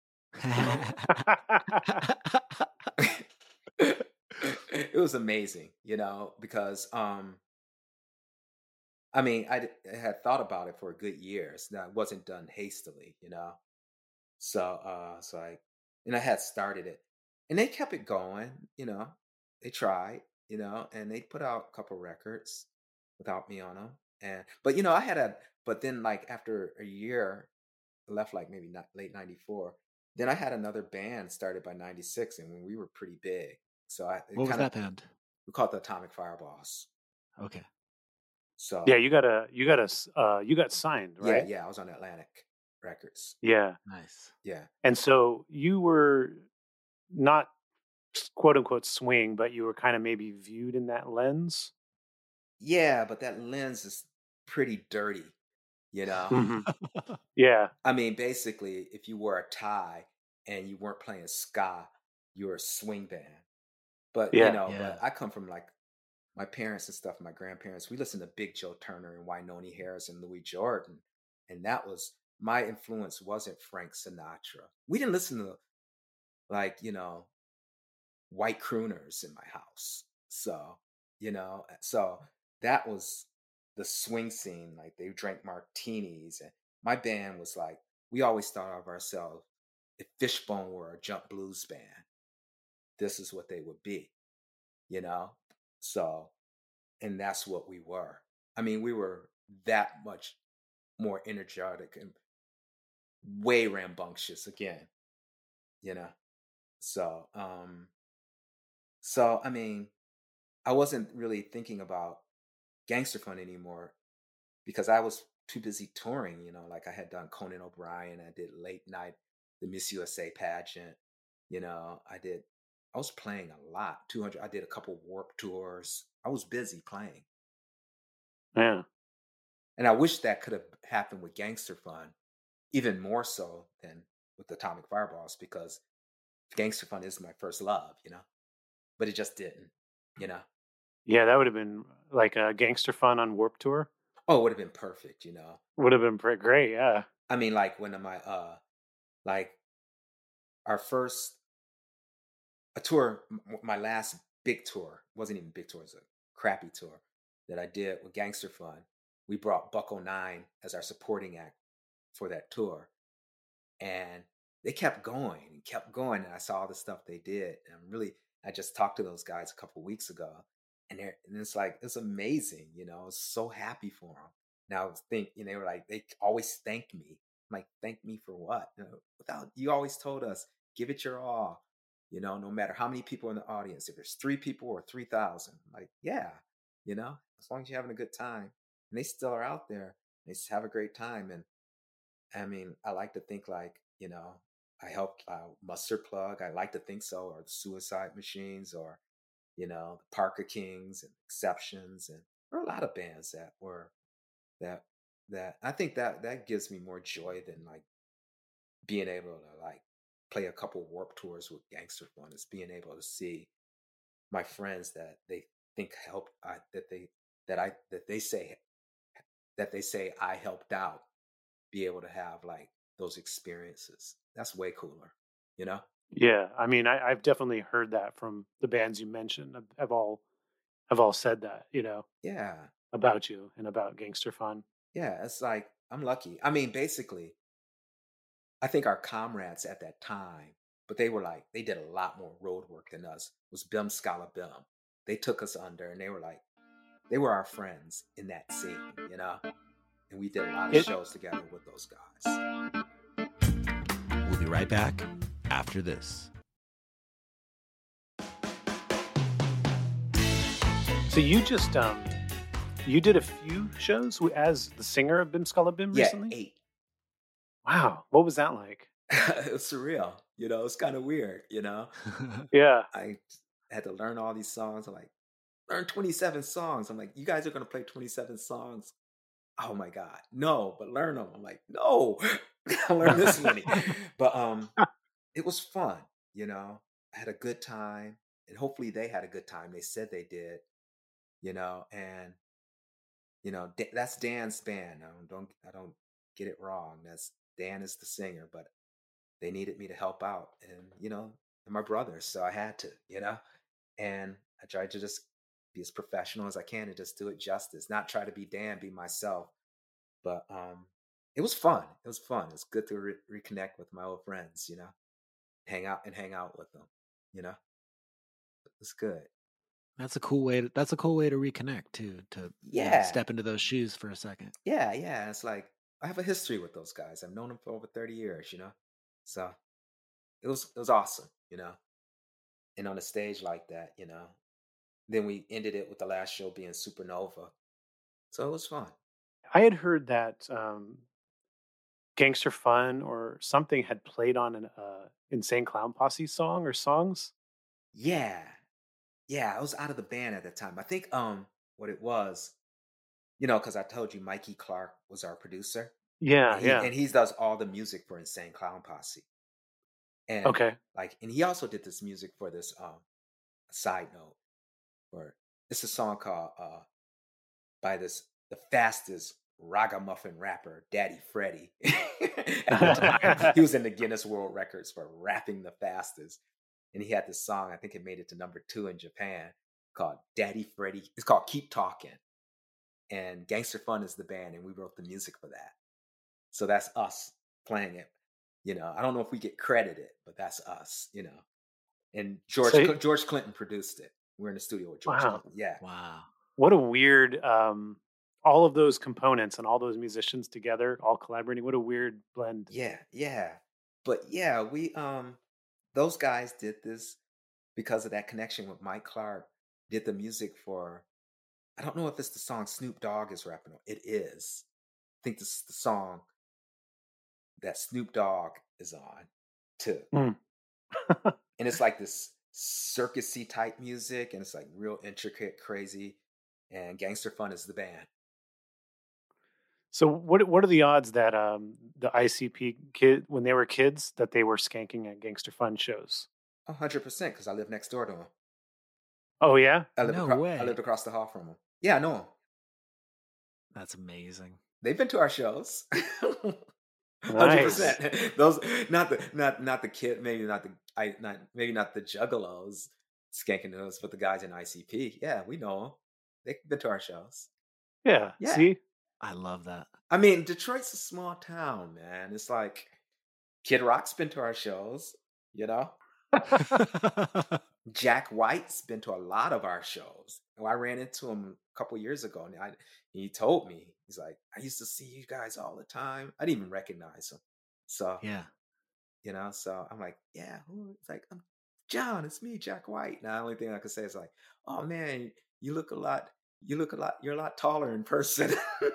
S4: It was amazing, you know, because, um, I mean, I, I had thought about it for a good years. Now, it wasn't done hastily, you know. So, uh, so I, and I had started it, and they kept it going, you know. They tried, you know, and they put out a couple records without me on them. And, but you know, I had a, but then like after a year, I left like maybe not late ninety-four. Then I had another band started by ninety-six, and when we were pretty big. So I
S3: What was
S4: kinda,
S3: that band?
S4: we called it the Atomic Fireballs.
S3: Okay.
S4: So
S1: Yeah, you got a you got a uh, you got signed, right?
S4: yeah, yeah, I was on Atlantic Records.
S1: Yeah.
S3: Nice.
S4: Yeah.
S1: And so you were not quote unquote swing, but you were kind of maybe viewed in that lens.
S4: Yeah, but that lens is pretty dirty, you know?
S1: Mm-hmm. Yeah.
S4: I mean, basically, if you wore a tie and you weren't playing ska, you were a swing band. But,
S1: Yeah.
S4: you know,
S3: Yeah.
S4: but I come from like my parents and stuff, my grandparents, we listened to Big Joe Turner and Wynonie Harris and Louis Jordan. And that was, my influence wasn't Frank Sinatra. We didn't listen to like, you know, white crooners in my house. So, you know, so that was the swing scene. Like they drank martinis, and my band was like, we always thought of ourselves, if Fishbone were a jump blues band, this is what they would be, you know? So, and that's what we were. I mean, we were that much more energetic and way rambunctious again, you know? So, um, so, I mean, I wasn't really thinking about Gangster Fun anymore because I was too busy touring, you know, like I had done Conan O'Brien, I did Late Night, the Miss U S A pageant, you know, I did, I was playing a lot, two hundred, I did a couple Warp tours. I was busy playing.
S1: Yeah.
S4: And I wish that could have happened with Gangster Fun, even more so than with Atomic Fireballs, because Gangster Fun is my first love, you know, but it just didn't, you know.
S1: Yeah, that would have been like a Gangster Fun on Warp Tour.
S4: Oh, it would have been perfect, you know.
S1: Would have been pretty great, yeah.
S4: I mean, like when my uh, like our first a tour, m- my last big tour wasn't even a big tour; it was a crappy tour that I did with Gangster Fun. We brought Bucko Nine as our supporting act for that tour, and they kept going and kept going. And I saw all the stuff they did, and I'm really, I just talked to those guys a couple weeks ago, and they're, and it's like it's amazing, you know. I was so happy for them. Now I was think, you know, they were like, they always thank me. I'm like, thank me for what? You know, without, you always told us, give it your all. You know, no matter how many people in the audience, if there's three people or three thousand, like, yeah, you know, as long as you're having a good time, and they still are out there, they just have a great time. And I mean, I like to think like, you know, I helped uh, Mustard Plug. I like to think so, or the Suicide Machines, or, you know, the Parker Kings and Exceptions. And there are a lot of bands that were, that, that I think that that gives me more joy than like being able to like play a couple Warp tours with Gangster Fun, is being able to see my friends that they think helped, I, that they, that I, that they say, that they say I helped out, be able to have like those experiences. That's way cooler, you know?
S1: Yeah, I mean, I, I've definitely heard that from the bands you mentioned. Have, have all have all said that, you know,
S4: Yeah.
S1: about you and about Gangster Fun.
S4: Yeah. It's like, I'm lucky. I mean, basically, I think our comrades at that time, but they were like, they did a lot more road work than us, was Bim Scala Bim. They took us under, and they were like, they were our friends in that scene, you know? And we did a lot of
S1: It-
S4: shows together with those guys.
S3: We'll be right back after this.
S1: So you just um You did a few shows w- as the singer of Bim Skulla Bim
S4: Yeah,
S1: recently?
S4: eight.
S1: Wow. What was that like?
S4: It was surreal. You know, it's kind of weird. You know,
S1: Yeah.
S4: I had to learn all these songs. I'm like, learn twenty-seven songs. I'm like, you guys are gonna play twenty-seven songs. Oh my God, no, but learn them. I'm like, no, I learn this many. But um, it was fun. You know, I had a good time, and hopefully they had a good time. They said they did. You know, and you know Da- that's Dan's band. I don't, don't I don't get it wrong. That's Dan is the singer, but they needed me to help out, and you know, they're my brothers, so I had to. You know, and I tried to just be as professional as I can and just do it justice. Not try to be Dan, be myself. But um, it was fun. It was fun. It's good to re- reconnect with my old friends. You know, hang out and hang out with them. You know, it's good.
S3: That's a cool way to, that's a cool way to reconnect too, to you know,
S4: Yeah,
S3: step into those shoes for a second.
S4: yeah, yeah. It's like I have a history with those guys. I've known them for over thirty years. You know, so it was it was awesome. You know, and on a stage like that, you know. Then we ended it with the last show being Supernova, so it was fun.
S1: I had heard that um, Gangster Fun or something had played on an uh, Insane Clown Posse song or songs.
S4: Yeah, yeah. I was out of the band at that time. I think um what it was, you know, because I told you Mikey Clark was our producer,
S1: Yeah,
S4: and he
S1: yeah.
S4: and he does all the music for Insane Clown Posse, and
S1: Okay.
S4: like, and he also did this music for this um side note, where it's a song called uh by this the fastest ragamuffin rapper, Daddy Freddy. At the time, he was in the Guinness World Records for rapping the fastest, and he had this song. I think it made it to number two in Japan called Daddy Freddy. It's called Keep Talking, and Gangster Fun is the band, and we wrote the music for that. So that's us playing it. You know, I don't know if we get credited, but that's us. You know, and George
S1: So,
S4: Cl- George Clinton produced it. We're in the studio with George
S1: wow.
S4: Clinton. Yeah,
S3: Wow.
S1: What a weird, um, all of those components and all those musicians together, all collaborating. What a weird blend.
S4: yeah, yeah. But yeah, we um those guys did this because of that connection with Mike Clark. Did the music for, I don't know if it's the song Snoop Dogg is rapping on. It is. I think this is the song that Snoop Dogg is on too.
S1: Mm.
S4: And it's like this circusy type music, and it's like real intricate, crazy. And Gangster Fun is the band.
S1: So what what are the odds that um, the I C P kid when they were kids that they were skanking at Gangster Fun shows?
S4: A hundred percent, because I live next door to them.
S1: Oh yeah,
S4: I live
S3: No
S4: across,
S3: way.
S4: I lived across the hall from them. Yeah, I know them.
S3: That's amazing.
S4: They've been to our shows. Hundred
S1: nice.
S4: percent. Those not the not not the kid, maybe not the I not maybe not the juggalos skanking those, but the guys in I C P. Yeah, we know them. They've been to our shows.
S1: Yeah.
S4: Yeah.
S1: See,
S3: I love that.
S4: I mean, Detroit's a small town, man. It's like Kid Rock's been to our shows, you know? Jack White's been to a lot of our shows. And I ran into him a couple years ago, and I, he told me, he's like, I used to see you guys all the time. I didn't even recognize him. So,
S3: Yeah.
S4: you know, so I'm like, yeah, who? It's like, I'm John, it's me, Jack White. Now, the only thing I could say is like, oh man, you look a lot, you look a lot, you're a lot taller in person.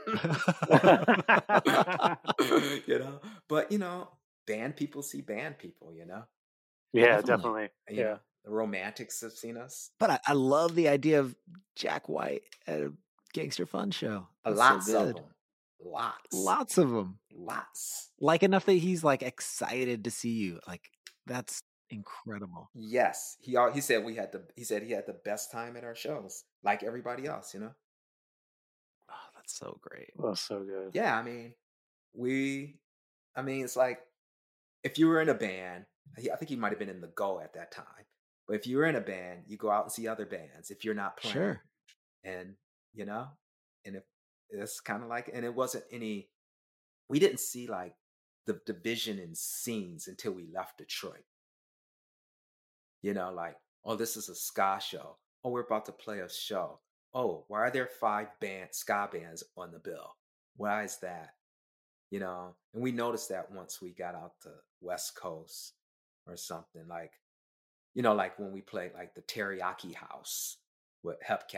S4: You know, but you know, band people see band people, you know.
S1: yeah,
S3: Definitely.
S1: definitely.
S4: You
S1: Yeah.
S4: know, the romantics have seen us.
S3: But I, I love the idea of Jack White at a Gangster Fun show.
S4: A
S3: That's
S4: lots
S3: so
S4: of
S3: good.
S4: them. Lots.
S3: Lots of them.
S4: Lots.
S3: Like enough that he's like excited to see you. Like that's incredible.
S4: Yes. He al- he said we had the he said he had the best time at our shows, like everybody else, you know?
S3: Oh, that's so great.
S1: Oh, so good.
S4: Yeah, I mean, we I mean, it's like if you were in a band, he- I think he might have been in the Go at that time. But if you were in a band, you go out and see other bands if you're not playing.
S3: Sure.
S4: And you know, and if it's kind of like, and it wasn't any, we didn't see like the division in scenes until we left Detroit. You know, like, oh, this is a ska show. Oh, we're about to play a show. Oh, why are there five band ska bands on the bill? Why is that? You know, and we noticed that once we got out to West Coast or something, like, you know, like when we played like the Teriyaki House with Hepcat.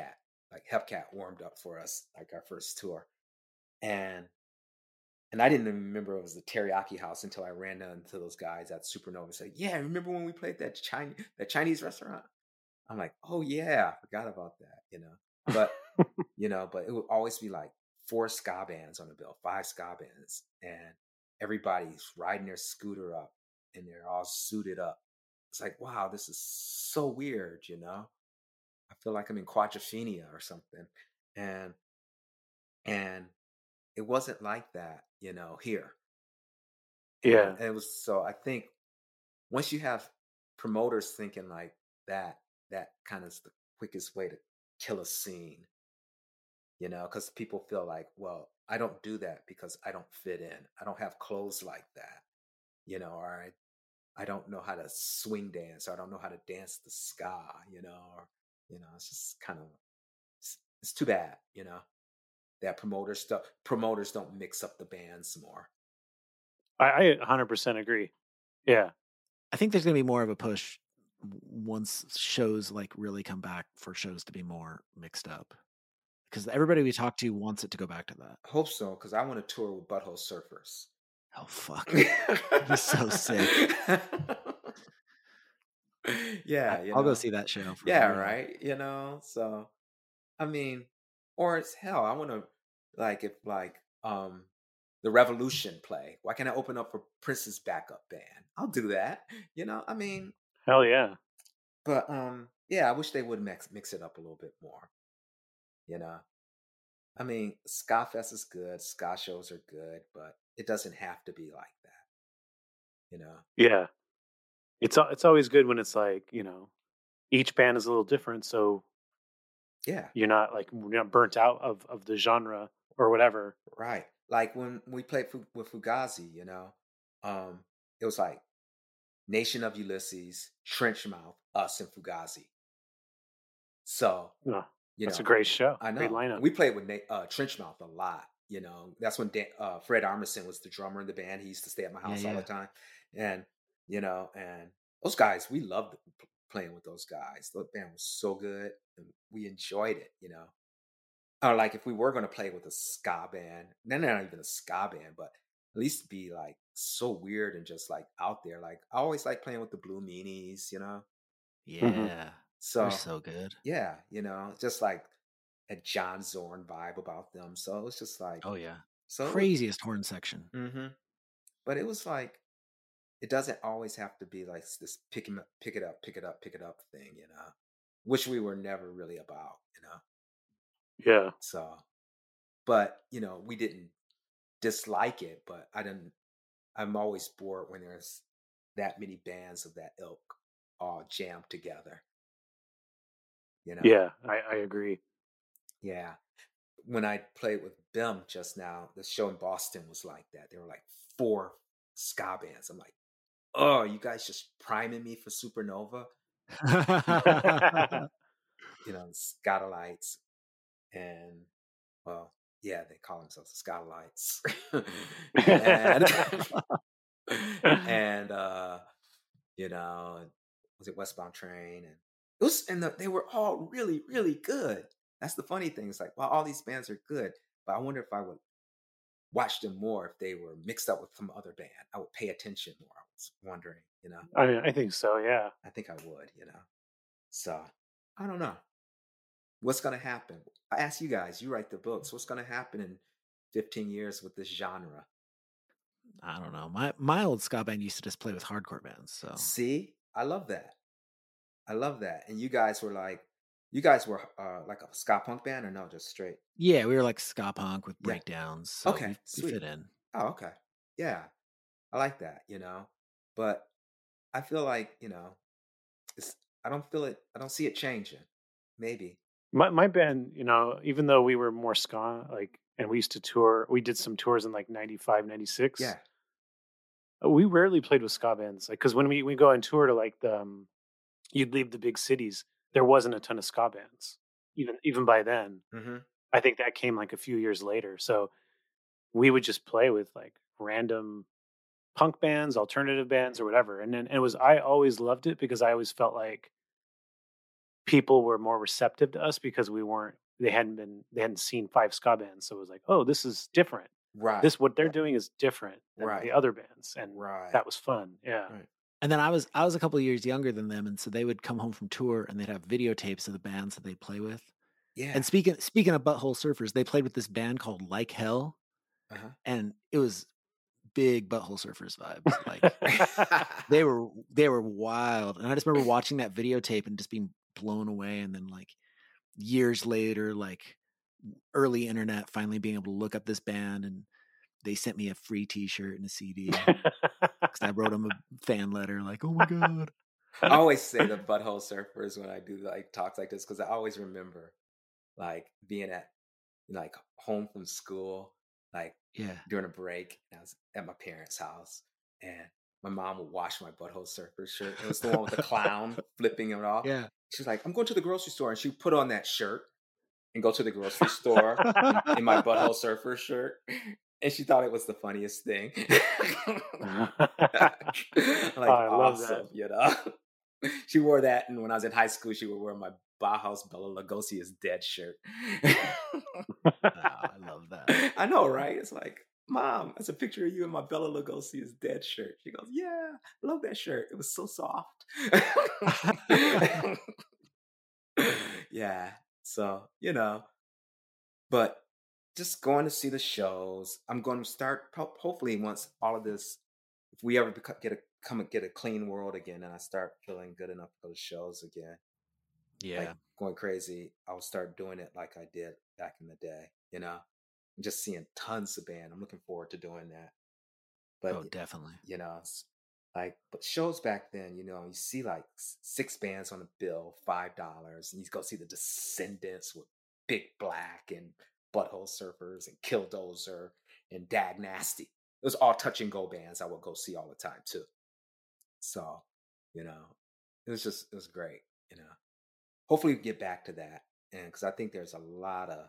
S4: like Hepcat warmed up for us, like our first tour. And and I didn't even remember it was the Teriyaki House until I ran into those guys at Supernova and said, "Yeah, remember when we played that Chinese that Chinese restaurant?" I'm like, "Oh yeah, I forgot about that," you know. But you know, but it would always be like four ska bands on the bill, five ska bands, and everybody's riding their scooter up and they're all suited up. It's like, wow, this is so weird, you know. I feel like I'm in Quadrophenia or something. And and it wasn't like that, you know, here. And,
S1: Yeah.
S4: and it was so I think once you have promoters thinking like that, that kind of is the quickest way to kill a scene, you know, because people feel like, well, I don't do that because I don't fit in. I don't have clothes like that, you know, or I, I don't know how to swing dance, or I don't know how to dance the ska, you know, or, you know, it's just kind of, it's, it's too bad, you know, that promoter stuff, promoters don't mix up the bands more.
S1: I, I one hundred percent agree. Yeah.
S3: I think there's going to be more of a push once shows like really come back for shows to be more mixed up. Because everybody we talk to wants it to go back to that.
S4: I hope so, because I want to tour with Butthole Surfers.
S3: Oh, fuck. That'd be so sick.
S4: Yeah, you
S3: I'll
S4: know.
S3: go see that show. For
S4: Yeah,
S3: real.
S4: right. You know, so I mean, or it's hell. I want to like if like um the Revolution play. Why can't I open up for Prince's backup band? I'll do that. You know, I mean,
S1: Hell yeah.
S4: but um, yeah, I wish they would mix mix it up a little bit more. You know, I mean, Ska Fest is good. Ska shows are good, but it doesn't have to be like that. You know.
S1: Yeah. It's al- it's always good when it's like, you know, each band is a little different, so
S4: Yeah.
S1: you're not like you're not burnt out of of the genre or whatever.
S4: Right. Like when we played Fu- with Fugazi, you know, um, it was like Nation of Ulysses, Trenchmouth, us, and Fugazi. So,
S1: No,
S4: you
S1: that's
S4: know,
S1: a great show.
S4: I
S1: Great
S4: know.
S1: lineup.
S4: We played with Na- uh, Trenchmouth a lot, you know. That's when Dan- uh, Fred Armisen was the drummer in the band. He used to stay at my
S3: Yeah,
S4: house all
S3: yeah.
S4: the time. And, you know, and those guys, we loved p- playing with those guys. The band was so good and we enjoyed it, you know. Or like if we were going to play with a ska band, then they're not even a ska band, but at least be like so weird and just like out there. Like I always like playing with the Blue Meanies, you know.
S3: Yeah.
S4: So
S3: They're so good.
S4: yeah, you know, just like a John Zorn vibe about them. So it was just like,
S3: Oh, yeah.
S4: so
S3: Craziest horn section.
S4: Mm-hmm. But it was like, it doesn't always have to be like this pick 'em up, pick it up, pick it up, pick it up thing, you know, which we were never really about, you know.
S1: Yeah.
S4: So, but you know, we didn't dislike it, but I didn't. I'm always bored when there's that many bands of that ilk all jammed together. You know.
S1: Yeah, I, I agree.
S4: Yeah. When I played with B I M just now, the show in Boston was like that. There were like four ska bands. I'm like, oh, you guys just priming me for Supernova? You know, Scatolites and well, yeah, they call themselves the Scatolites. and and uh, you know, was it Westbound Train? And it was, and the, they were all really, really good. That's the funny thing. It's like, well, all these bands are good, but I wonder if I would watch them more if they were mixed up with some other band. I would pay attention more. I was wondering, you know.
S1: I I think so. Yeah.
S4: I think I would, you know. So I don't know what's going to happen. I ask you guys. You write the books. What's going to happen in fifteen years with this genre?
S3: I don't know. My my old ska band used to just play with hardcore bands. So
S4: See, I love that. I love that. And you guys were like, you guys were uh, like a ska punk band, or no, just straight?
S3: yeah, we were like ska punk with
S4: Yeah.
S3: breakdowns. So
S4: Okay,
S3: we, we
S4: sweet.
S3: fit in.
S4: Oh, okay. Yeah. I like that, you know. But I feel like, you know, it's I don't feel it I don't see it changing. Maybe.
S1: My my band, you know, even though we were more ska, like, and we used to tour, we did some tours in like ninety-five, ninety-six.
S4: Yeah.
S1: We rarely played with ska bands. Like, because when we, we go on tour to like the, um, you'd leave the big cities, there wasn't a ton of ska bands. Even even by then,
S4: Mm-hmm.
S1: I think that came like a few years later. So we would just play with like random punk bands, alternative bands, or whatever. And then and it was I always loved it because I always felt like people were more receptive to us because we weren't they hadn't been they hadn't seen five ska bands, so it was like, oh, this is different.
S4: Right.
S1: This what they're doing is different than
S4: Right.
S1: the other bands, and
S4: Right.
S1: that was fun. Yeah.
S3: Right. And then I was I was a couple of years younger than them, and so they would come home from tour and they'd have videotapes of the bands that they play with.
S4: Yeah.
S3: And speaking speaking of Butthole Surfers, they played with this band called Like Hell,
S4: Uh-huh.
S3: and it was big Butthole Surfers vibes. Like they were they were wild, and I just remember watching that videotape and just being blown away. And then like years later, like early internet, finally being able to look up this band, and they sent me a free T-shirt and a C D because I wrote them a fan letter, like, "Oh my god."
S4: I always say the Butthole Surfers when I do like talks like this because I always remember like being at like home from school, like
S3: Yeah.
S4: during a break. And I was at my parents' house, and my mom would wash my Butthole Surfers shirt. It was the one with the clown flipping it off.
S3: Yeah.
S4: She's like, "I'm going to the grocery store," and she would put on that shirt and go to the grocery store in, in my Butthole Surfers shirt. And she thought it was the funniest thing. Like,
S1: Oh, I love that.
S4: awesome, you know. She wore that, and when I was in high school, she would wear my Bauhaus Bela Lugosi is dead shirt.
S3: Oh, I love that.
S4: I know, right? It's like, Mom, that's a picture of you in my Bela Lugosi is dead shirt. She goes, "Yeah, I love that shirt. It was so soft." Yeah. So, you know, but just going to see the shows. I'm going to start, ho- hopefully, once all of this, if we ever beco- get a come and get a clean world again, and I start feeling good enough for the shows again,
S3: Yeah.
S4: like going crazy, I'll start doing it like I did back in the day, you know, and just seeing tons of band. I'm looking forward to doing that. But,
S3: Oh, definitely.
S4: you know, it's like, but shows back then, you know, you see like s- six bands on the bill, five dollars, and you go see the Descendants with Big Black and Butthole Surfers and Killdozer and Dag Nasty. It was all touch and go bands I would go see all the time too. So, you know, it was just, it was great, you know. Hopefully we get back to that. And because I think there's a lot of,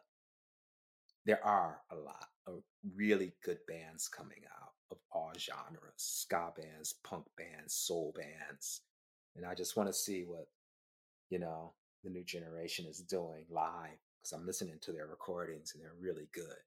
S4: there are a lot of really good bands coming out of all genres, ska bands, punk bands, soul bands. And I just want to see what, you know, the new generation is doing live because I'm listening to their recordings and they're really good.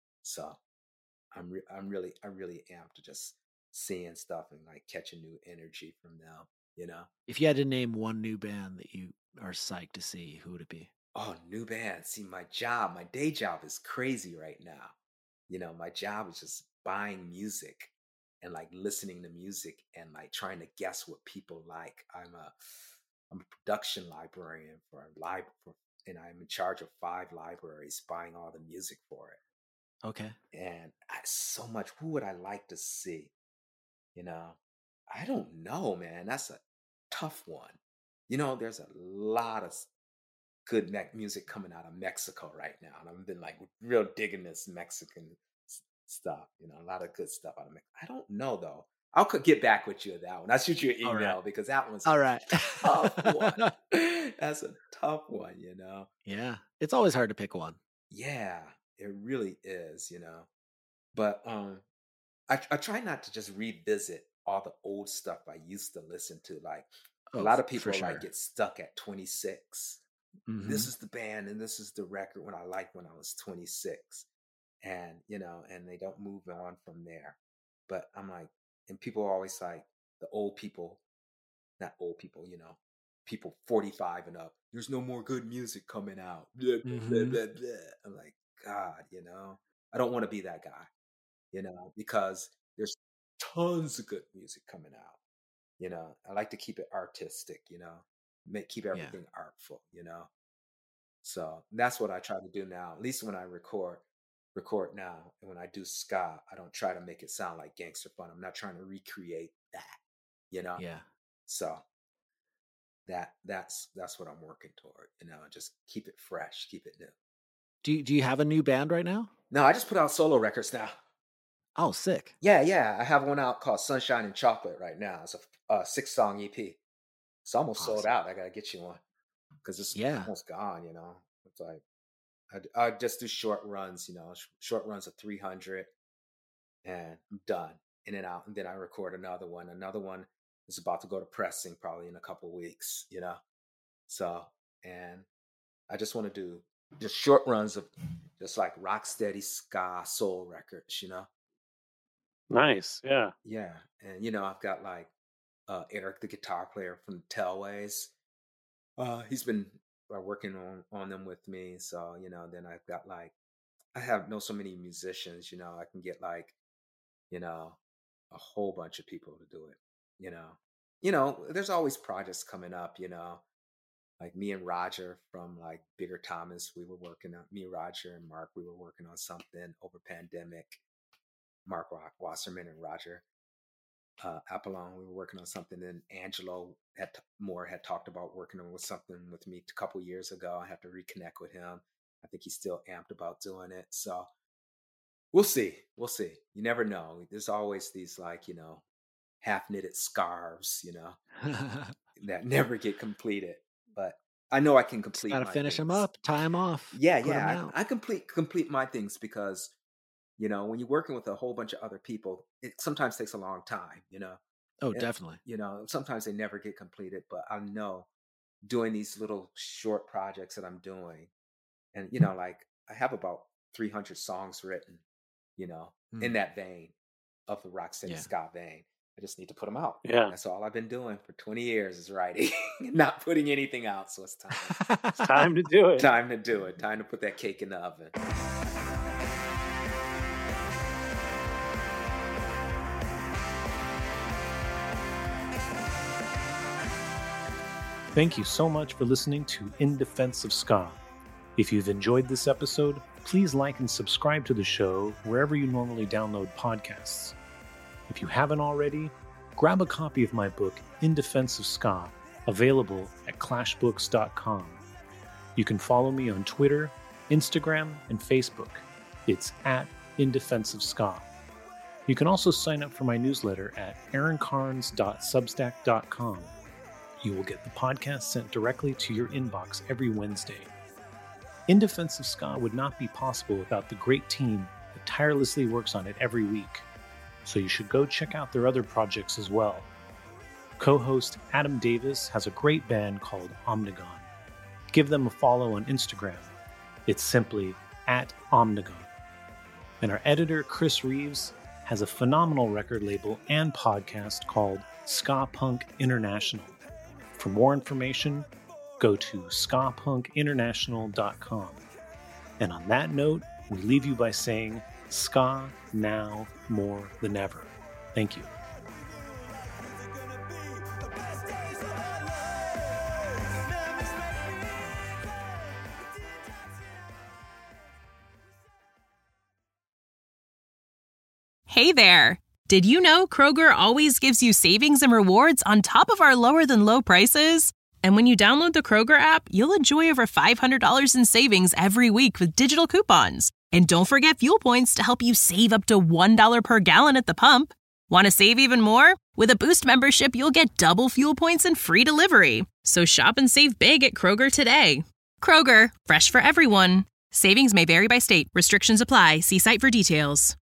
S4: So I'm, re- I'm really, I really amped to just seeing stuff and like catching new energy from them, you know?
S3: If you had to name one new band that you are psyched to see, who would it be?
S4: Oh, new band. See, my job, my day job is crazy right now. You know, my job is just buying music and like listening to music and like trying to guess what people like. I'm a I'm a production librarian for a lib for, and I'm in charge of five libraries buying all the music for it.
S3: Okay.
S4: And I, so much, who would I like to see? You know, I don't know, man. That's a tough one. You know, there's a lot of good me- music coming out of Mexico right now, and I've been like real digging this Mexican s- stuff. You know, a lot of good stuff out of Mexico. I don't know though. I'll co- get back with you on that one. I'll shoot you an
S3: All
S4: email
S3: right.
S4: because that one's
S3: All
S4: a
S3: right.
S4: tough one. That's a tough one, you know.
S3: Yeah. It's always hard to pick one.
S4: Yeah, it really is, you know. But um, I, I try not to just revisit all the old stuff I used to listen to. Like
S3: Oh,
S4: a lot of
S3: f-
S4: people
S3: for
S4: like
S3: sure.
S4: get stuck at twenty-six.
S3: Mhm.
S4: This is the band and this is the record when I liked when I was twenty-six. And, you know, and they don't move on from there. But I'm like, and people are always like, the old people, not old people, you know, people forty-five and up, there's no more good music coming out. Blah, blah, blah,
S3: Mhm.
S4: blah, blah. I'm like, God, you know, I don't want to be that guy, you know, because there's tons of good music coming out. You know, I like to keep it artistic, you know, make keep
S3: Yeah.
S4: everything artful, you know. So that's what I try to do now. At least when I record, record now, and when I do ska, I don't try to make it sound like gangster fun. I'm not trying to recreate that, you know.
S3: Yeah.
S4: So that that's that's what I'm working toward, you know. Just keep it fresh, keep it new.
S3: Do you, do you have a new band right now?
S4: No, I just put out solo records now.
S3: Oh, sick.
S4: Yeah, yeah, I have one out called Sunshine and Chocolate right now. It's a, a six song E P. It's almost sold
S3: Awesome.
S4: out. I gotta get you one because it's
S3: Yeah.
S4: almost gone. You know, it's like I, d- I just do short runs. You know, sh- short runs of three hundred, and I'm done. In and out, and then I record another one. Another one is about to go to pressing probably in a couple weeks. You know, so and I just want to do just short runs of just like rock steady ska soul records, you know.
S6: Nice, yeah,
S4: yeah. And you know, I've got like uh, Eric, the guitar player from Telways. Uh, he's been uh, working on on them with me. So you know, then I've got like I have know so many musicians. You know, I can get like you know a whole bunch of people to do it. You know, you know, there's always projects coming up. You know. Like me and Roger from like Bigger Thomas, we were working on, me, Roger, and Mark, we were working on something over pandemic. Mark Wasserman and Roger uh, Apollon, we were working on something. And Angelo had t- Moore had talked about working on with something with me a couple years ago. I have to reconnect with him. I think he's still amped about doing it. So we'll see. We'll see. You never know. There's always these like, you know, half knitted scarves, you know, that never get completed. But I know I can complete.
S3: Got to finish
S4: things.
S3: them up, tie them off.
S4: Yeah, yeah. I, I complete complete my things because, you know, when you're working with a whole bunch of other people, it sometimes takes a long time. You know.
S3: Oh,
S4: and,
S3: definitely.
S4: You know, sometimes they never get completed, but I know doing these little short projects that I'm doing, and you know, like I have about three hundred songs written, you know, mm. in that vein of the rocksteady yeah. ska vein. I just need to put them out.
S6: Yeah.
S4: That's all I've been doing for twenty years is writing, not putting anything out. So it's time.
S6: It's time to do it.
S4: Time to do it. Time to put that cake in the oven.
S1: Thank you so much for listening to In Defense of Ska. If you've enjoyed this episode, please like and subscribe to the show wherever you normally download podcasts. If you haven't already, grab a copy of my book, In Defense of Ska, available at clash books dot com. You can follow me on Twitter, Instagram, and Facebook. It's at In Defense of Ska. You can also sign up for my newsletter at aaron carnes dot substack dot com. You will get the podcast sent directly to your inbox every Wednesday. In Defense of Ska would not be possible without the great team that tirelessly works on it every week. So you should go check out their other projects as well. Co-host Adam Davis has a great band called Omnigon. Give them a follow on Instagram. It's simply at Omnigon. And our editor, Chris Reeves, has a phenomenal record label and podcast called Ska Punk International. For more information, go to ska punk international dot com. And on that note, we leave you by saying, ska now more than ever. Thank you.
S7: Hey there! Did you know Kroger always gives you savings and rewards on top of our lower than low prices? And when you download the Kroger app, you'll enjoy over five hundred dollars in savings every week with digital coupons. And don't forget fuel points to help you save up to one dollar per gallon at the pump. Want to save even more? With a Boost membership, you'll get double fuel points and free delivery. So shop and save big at Kroger today. Kroger, fresh for everyone. Savings may vary by state. Restrictions apply. See site for details.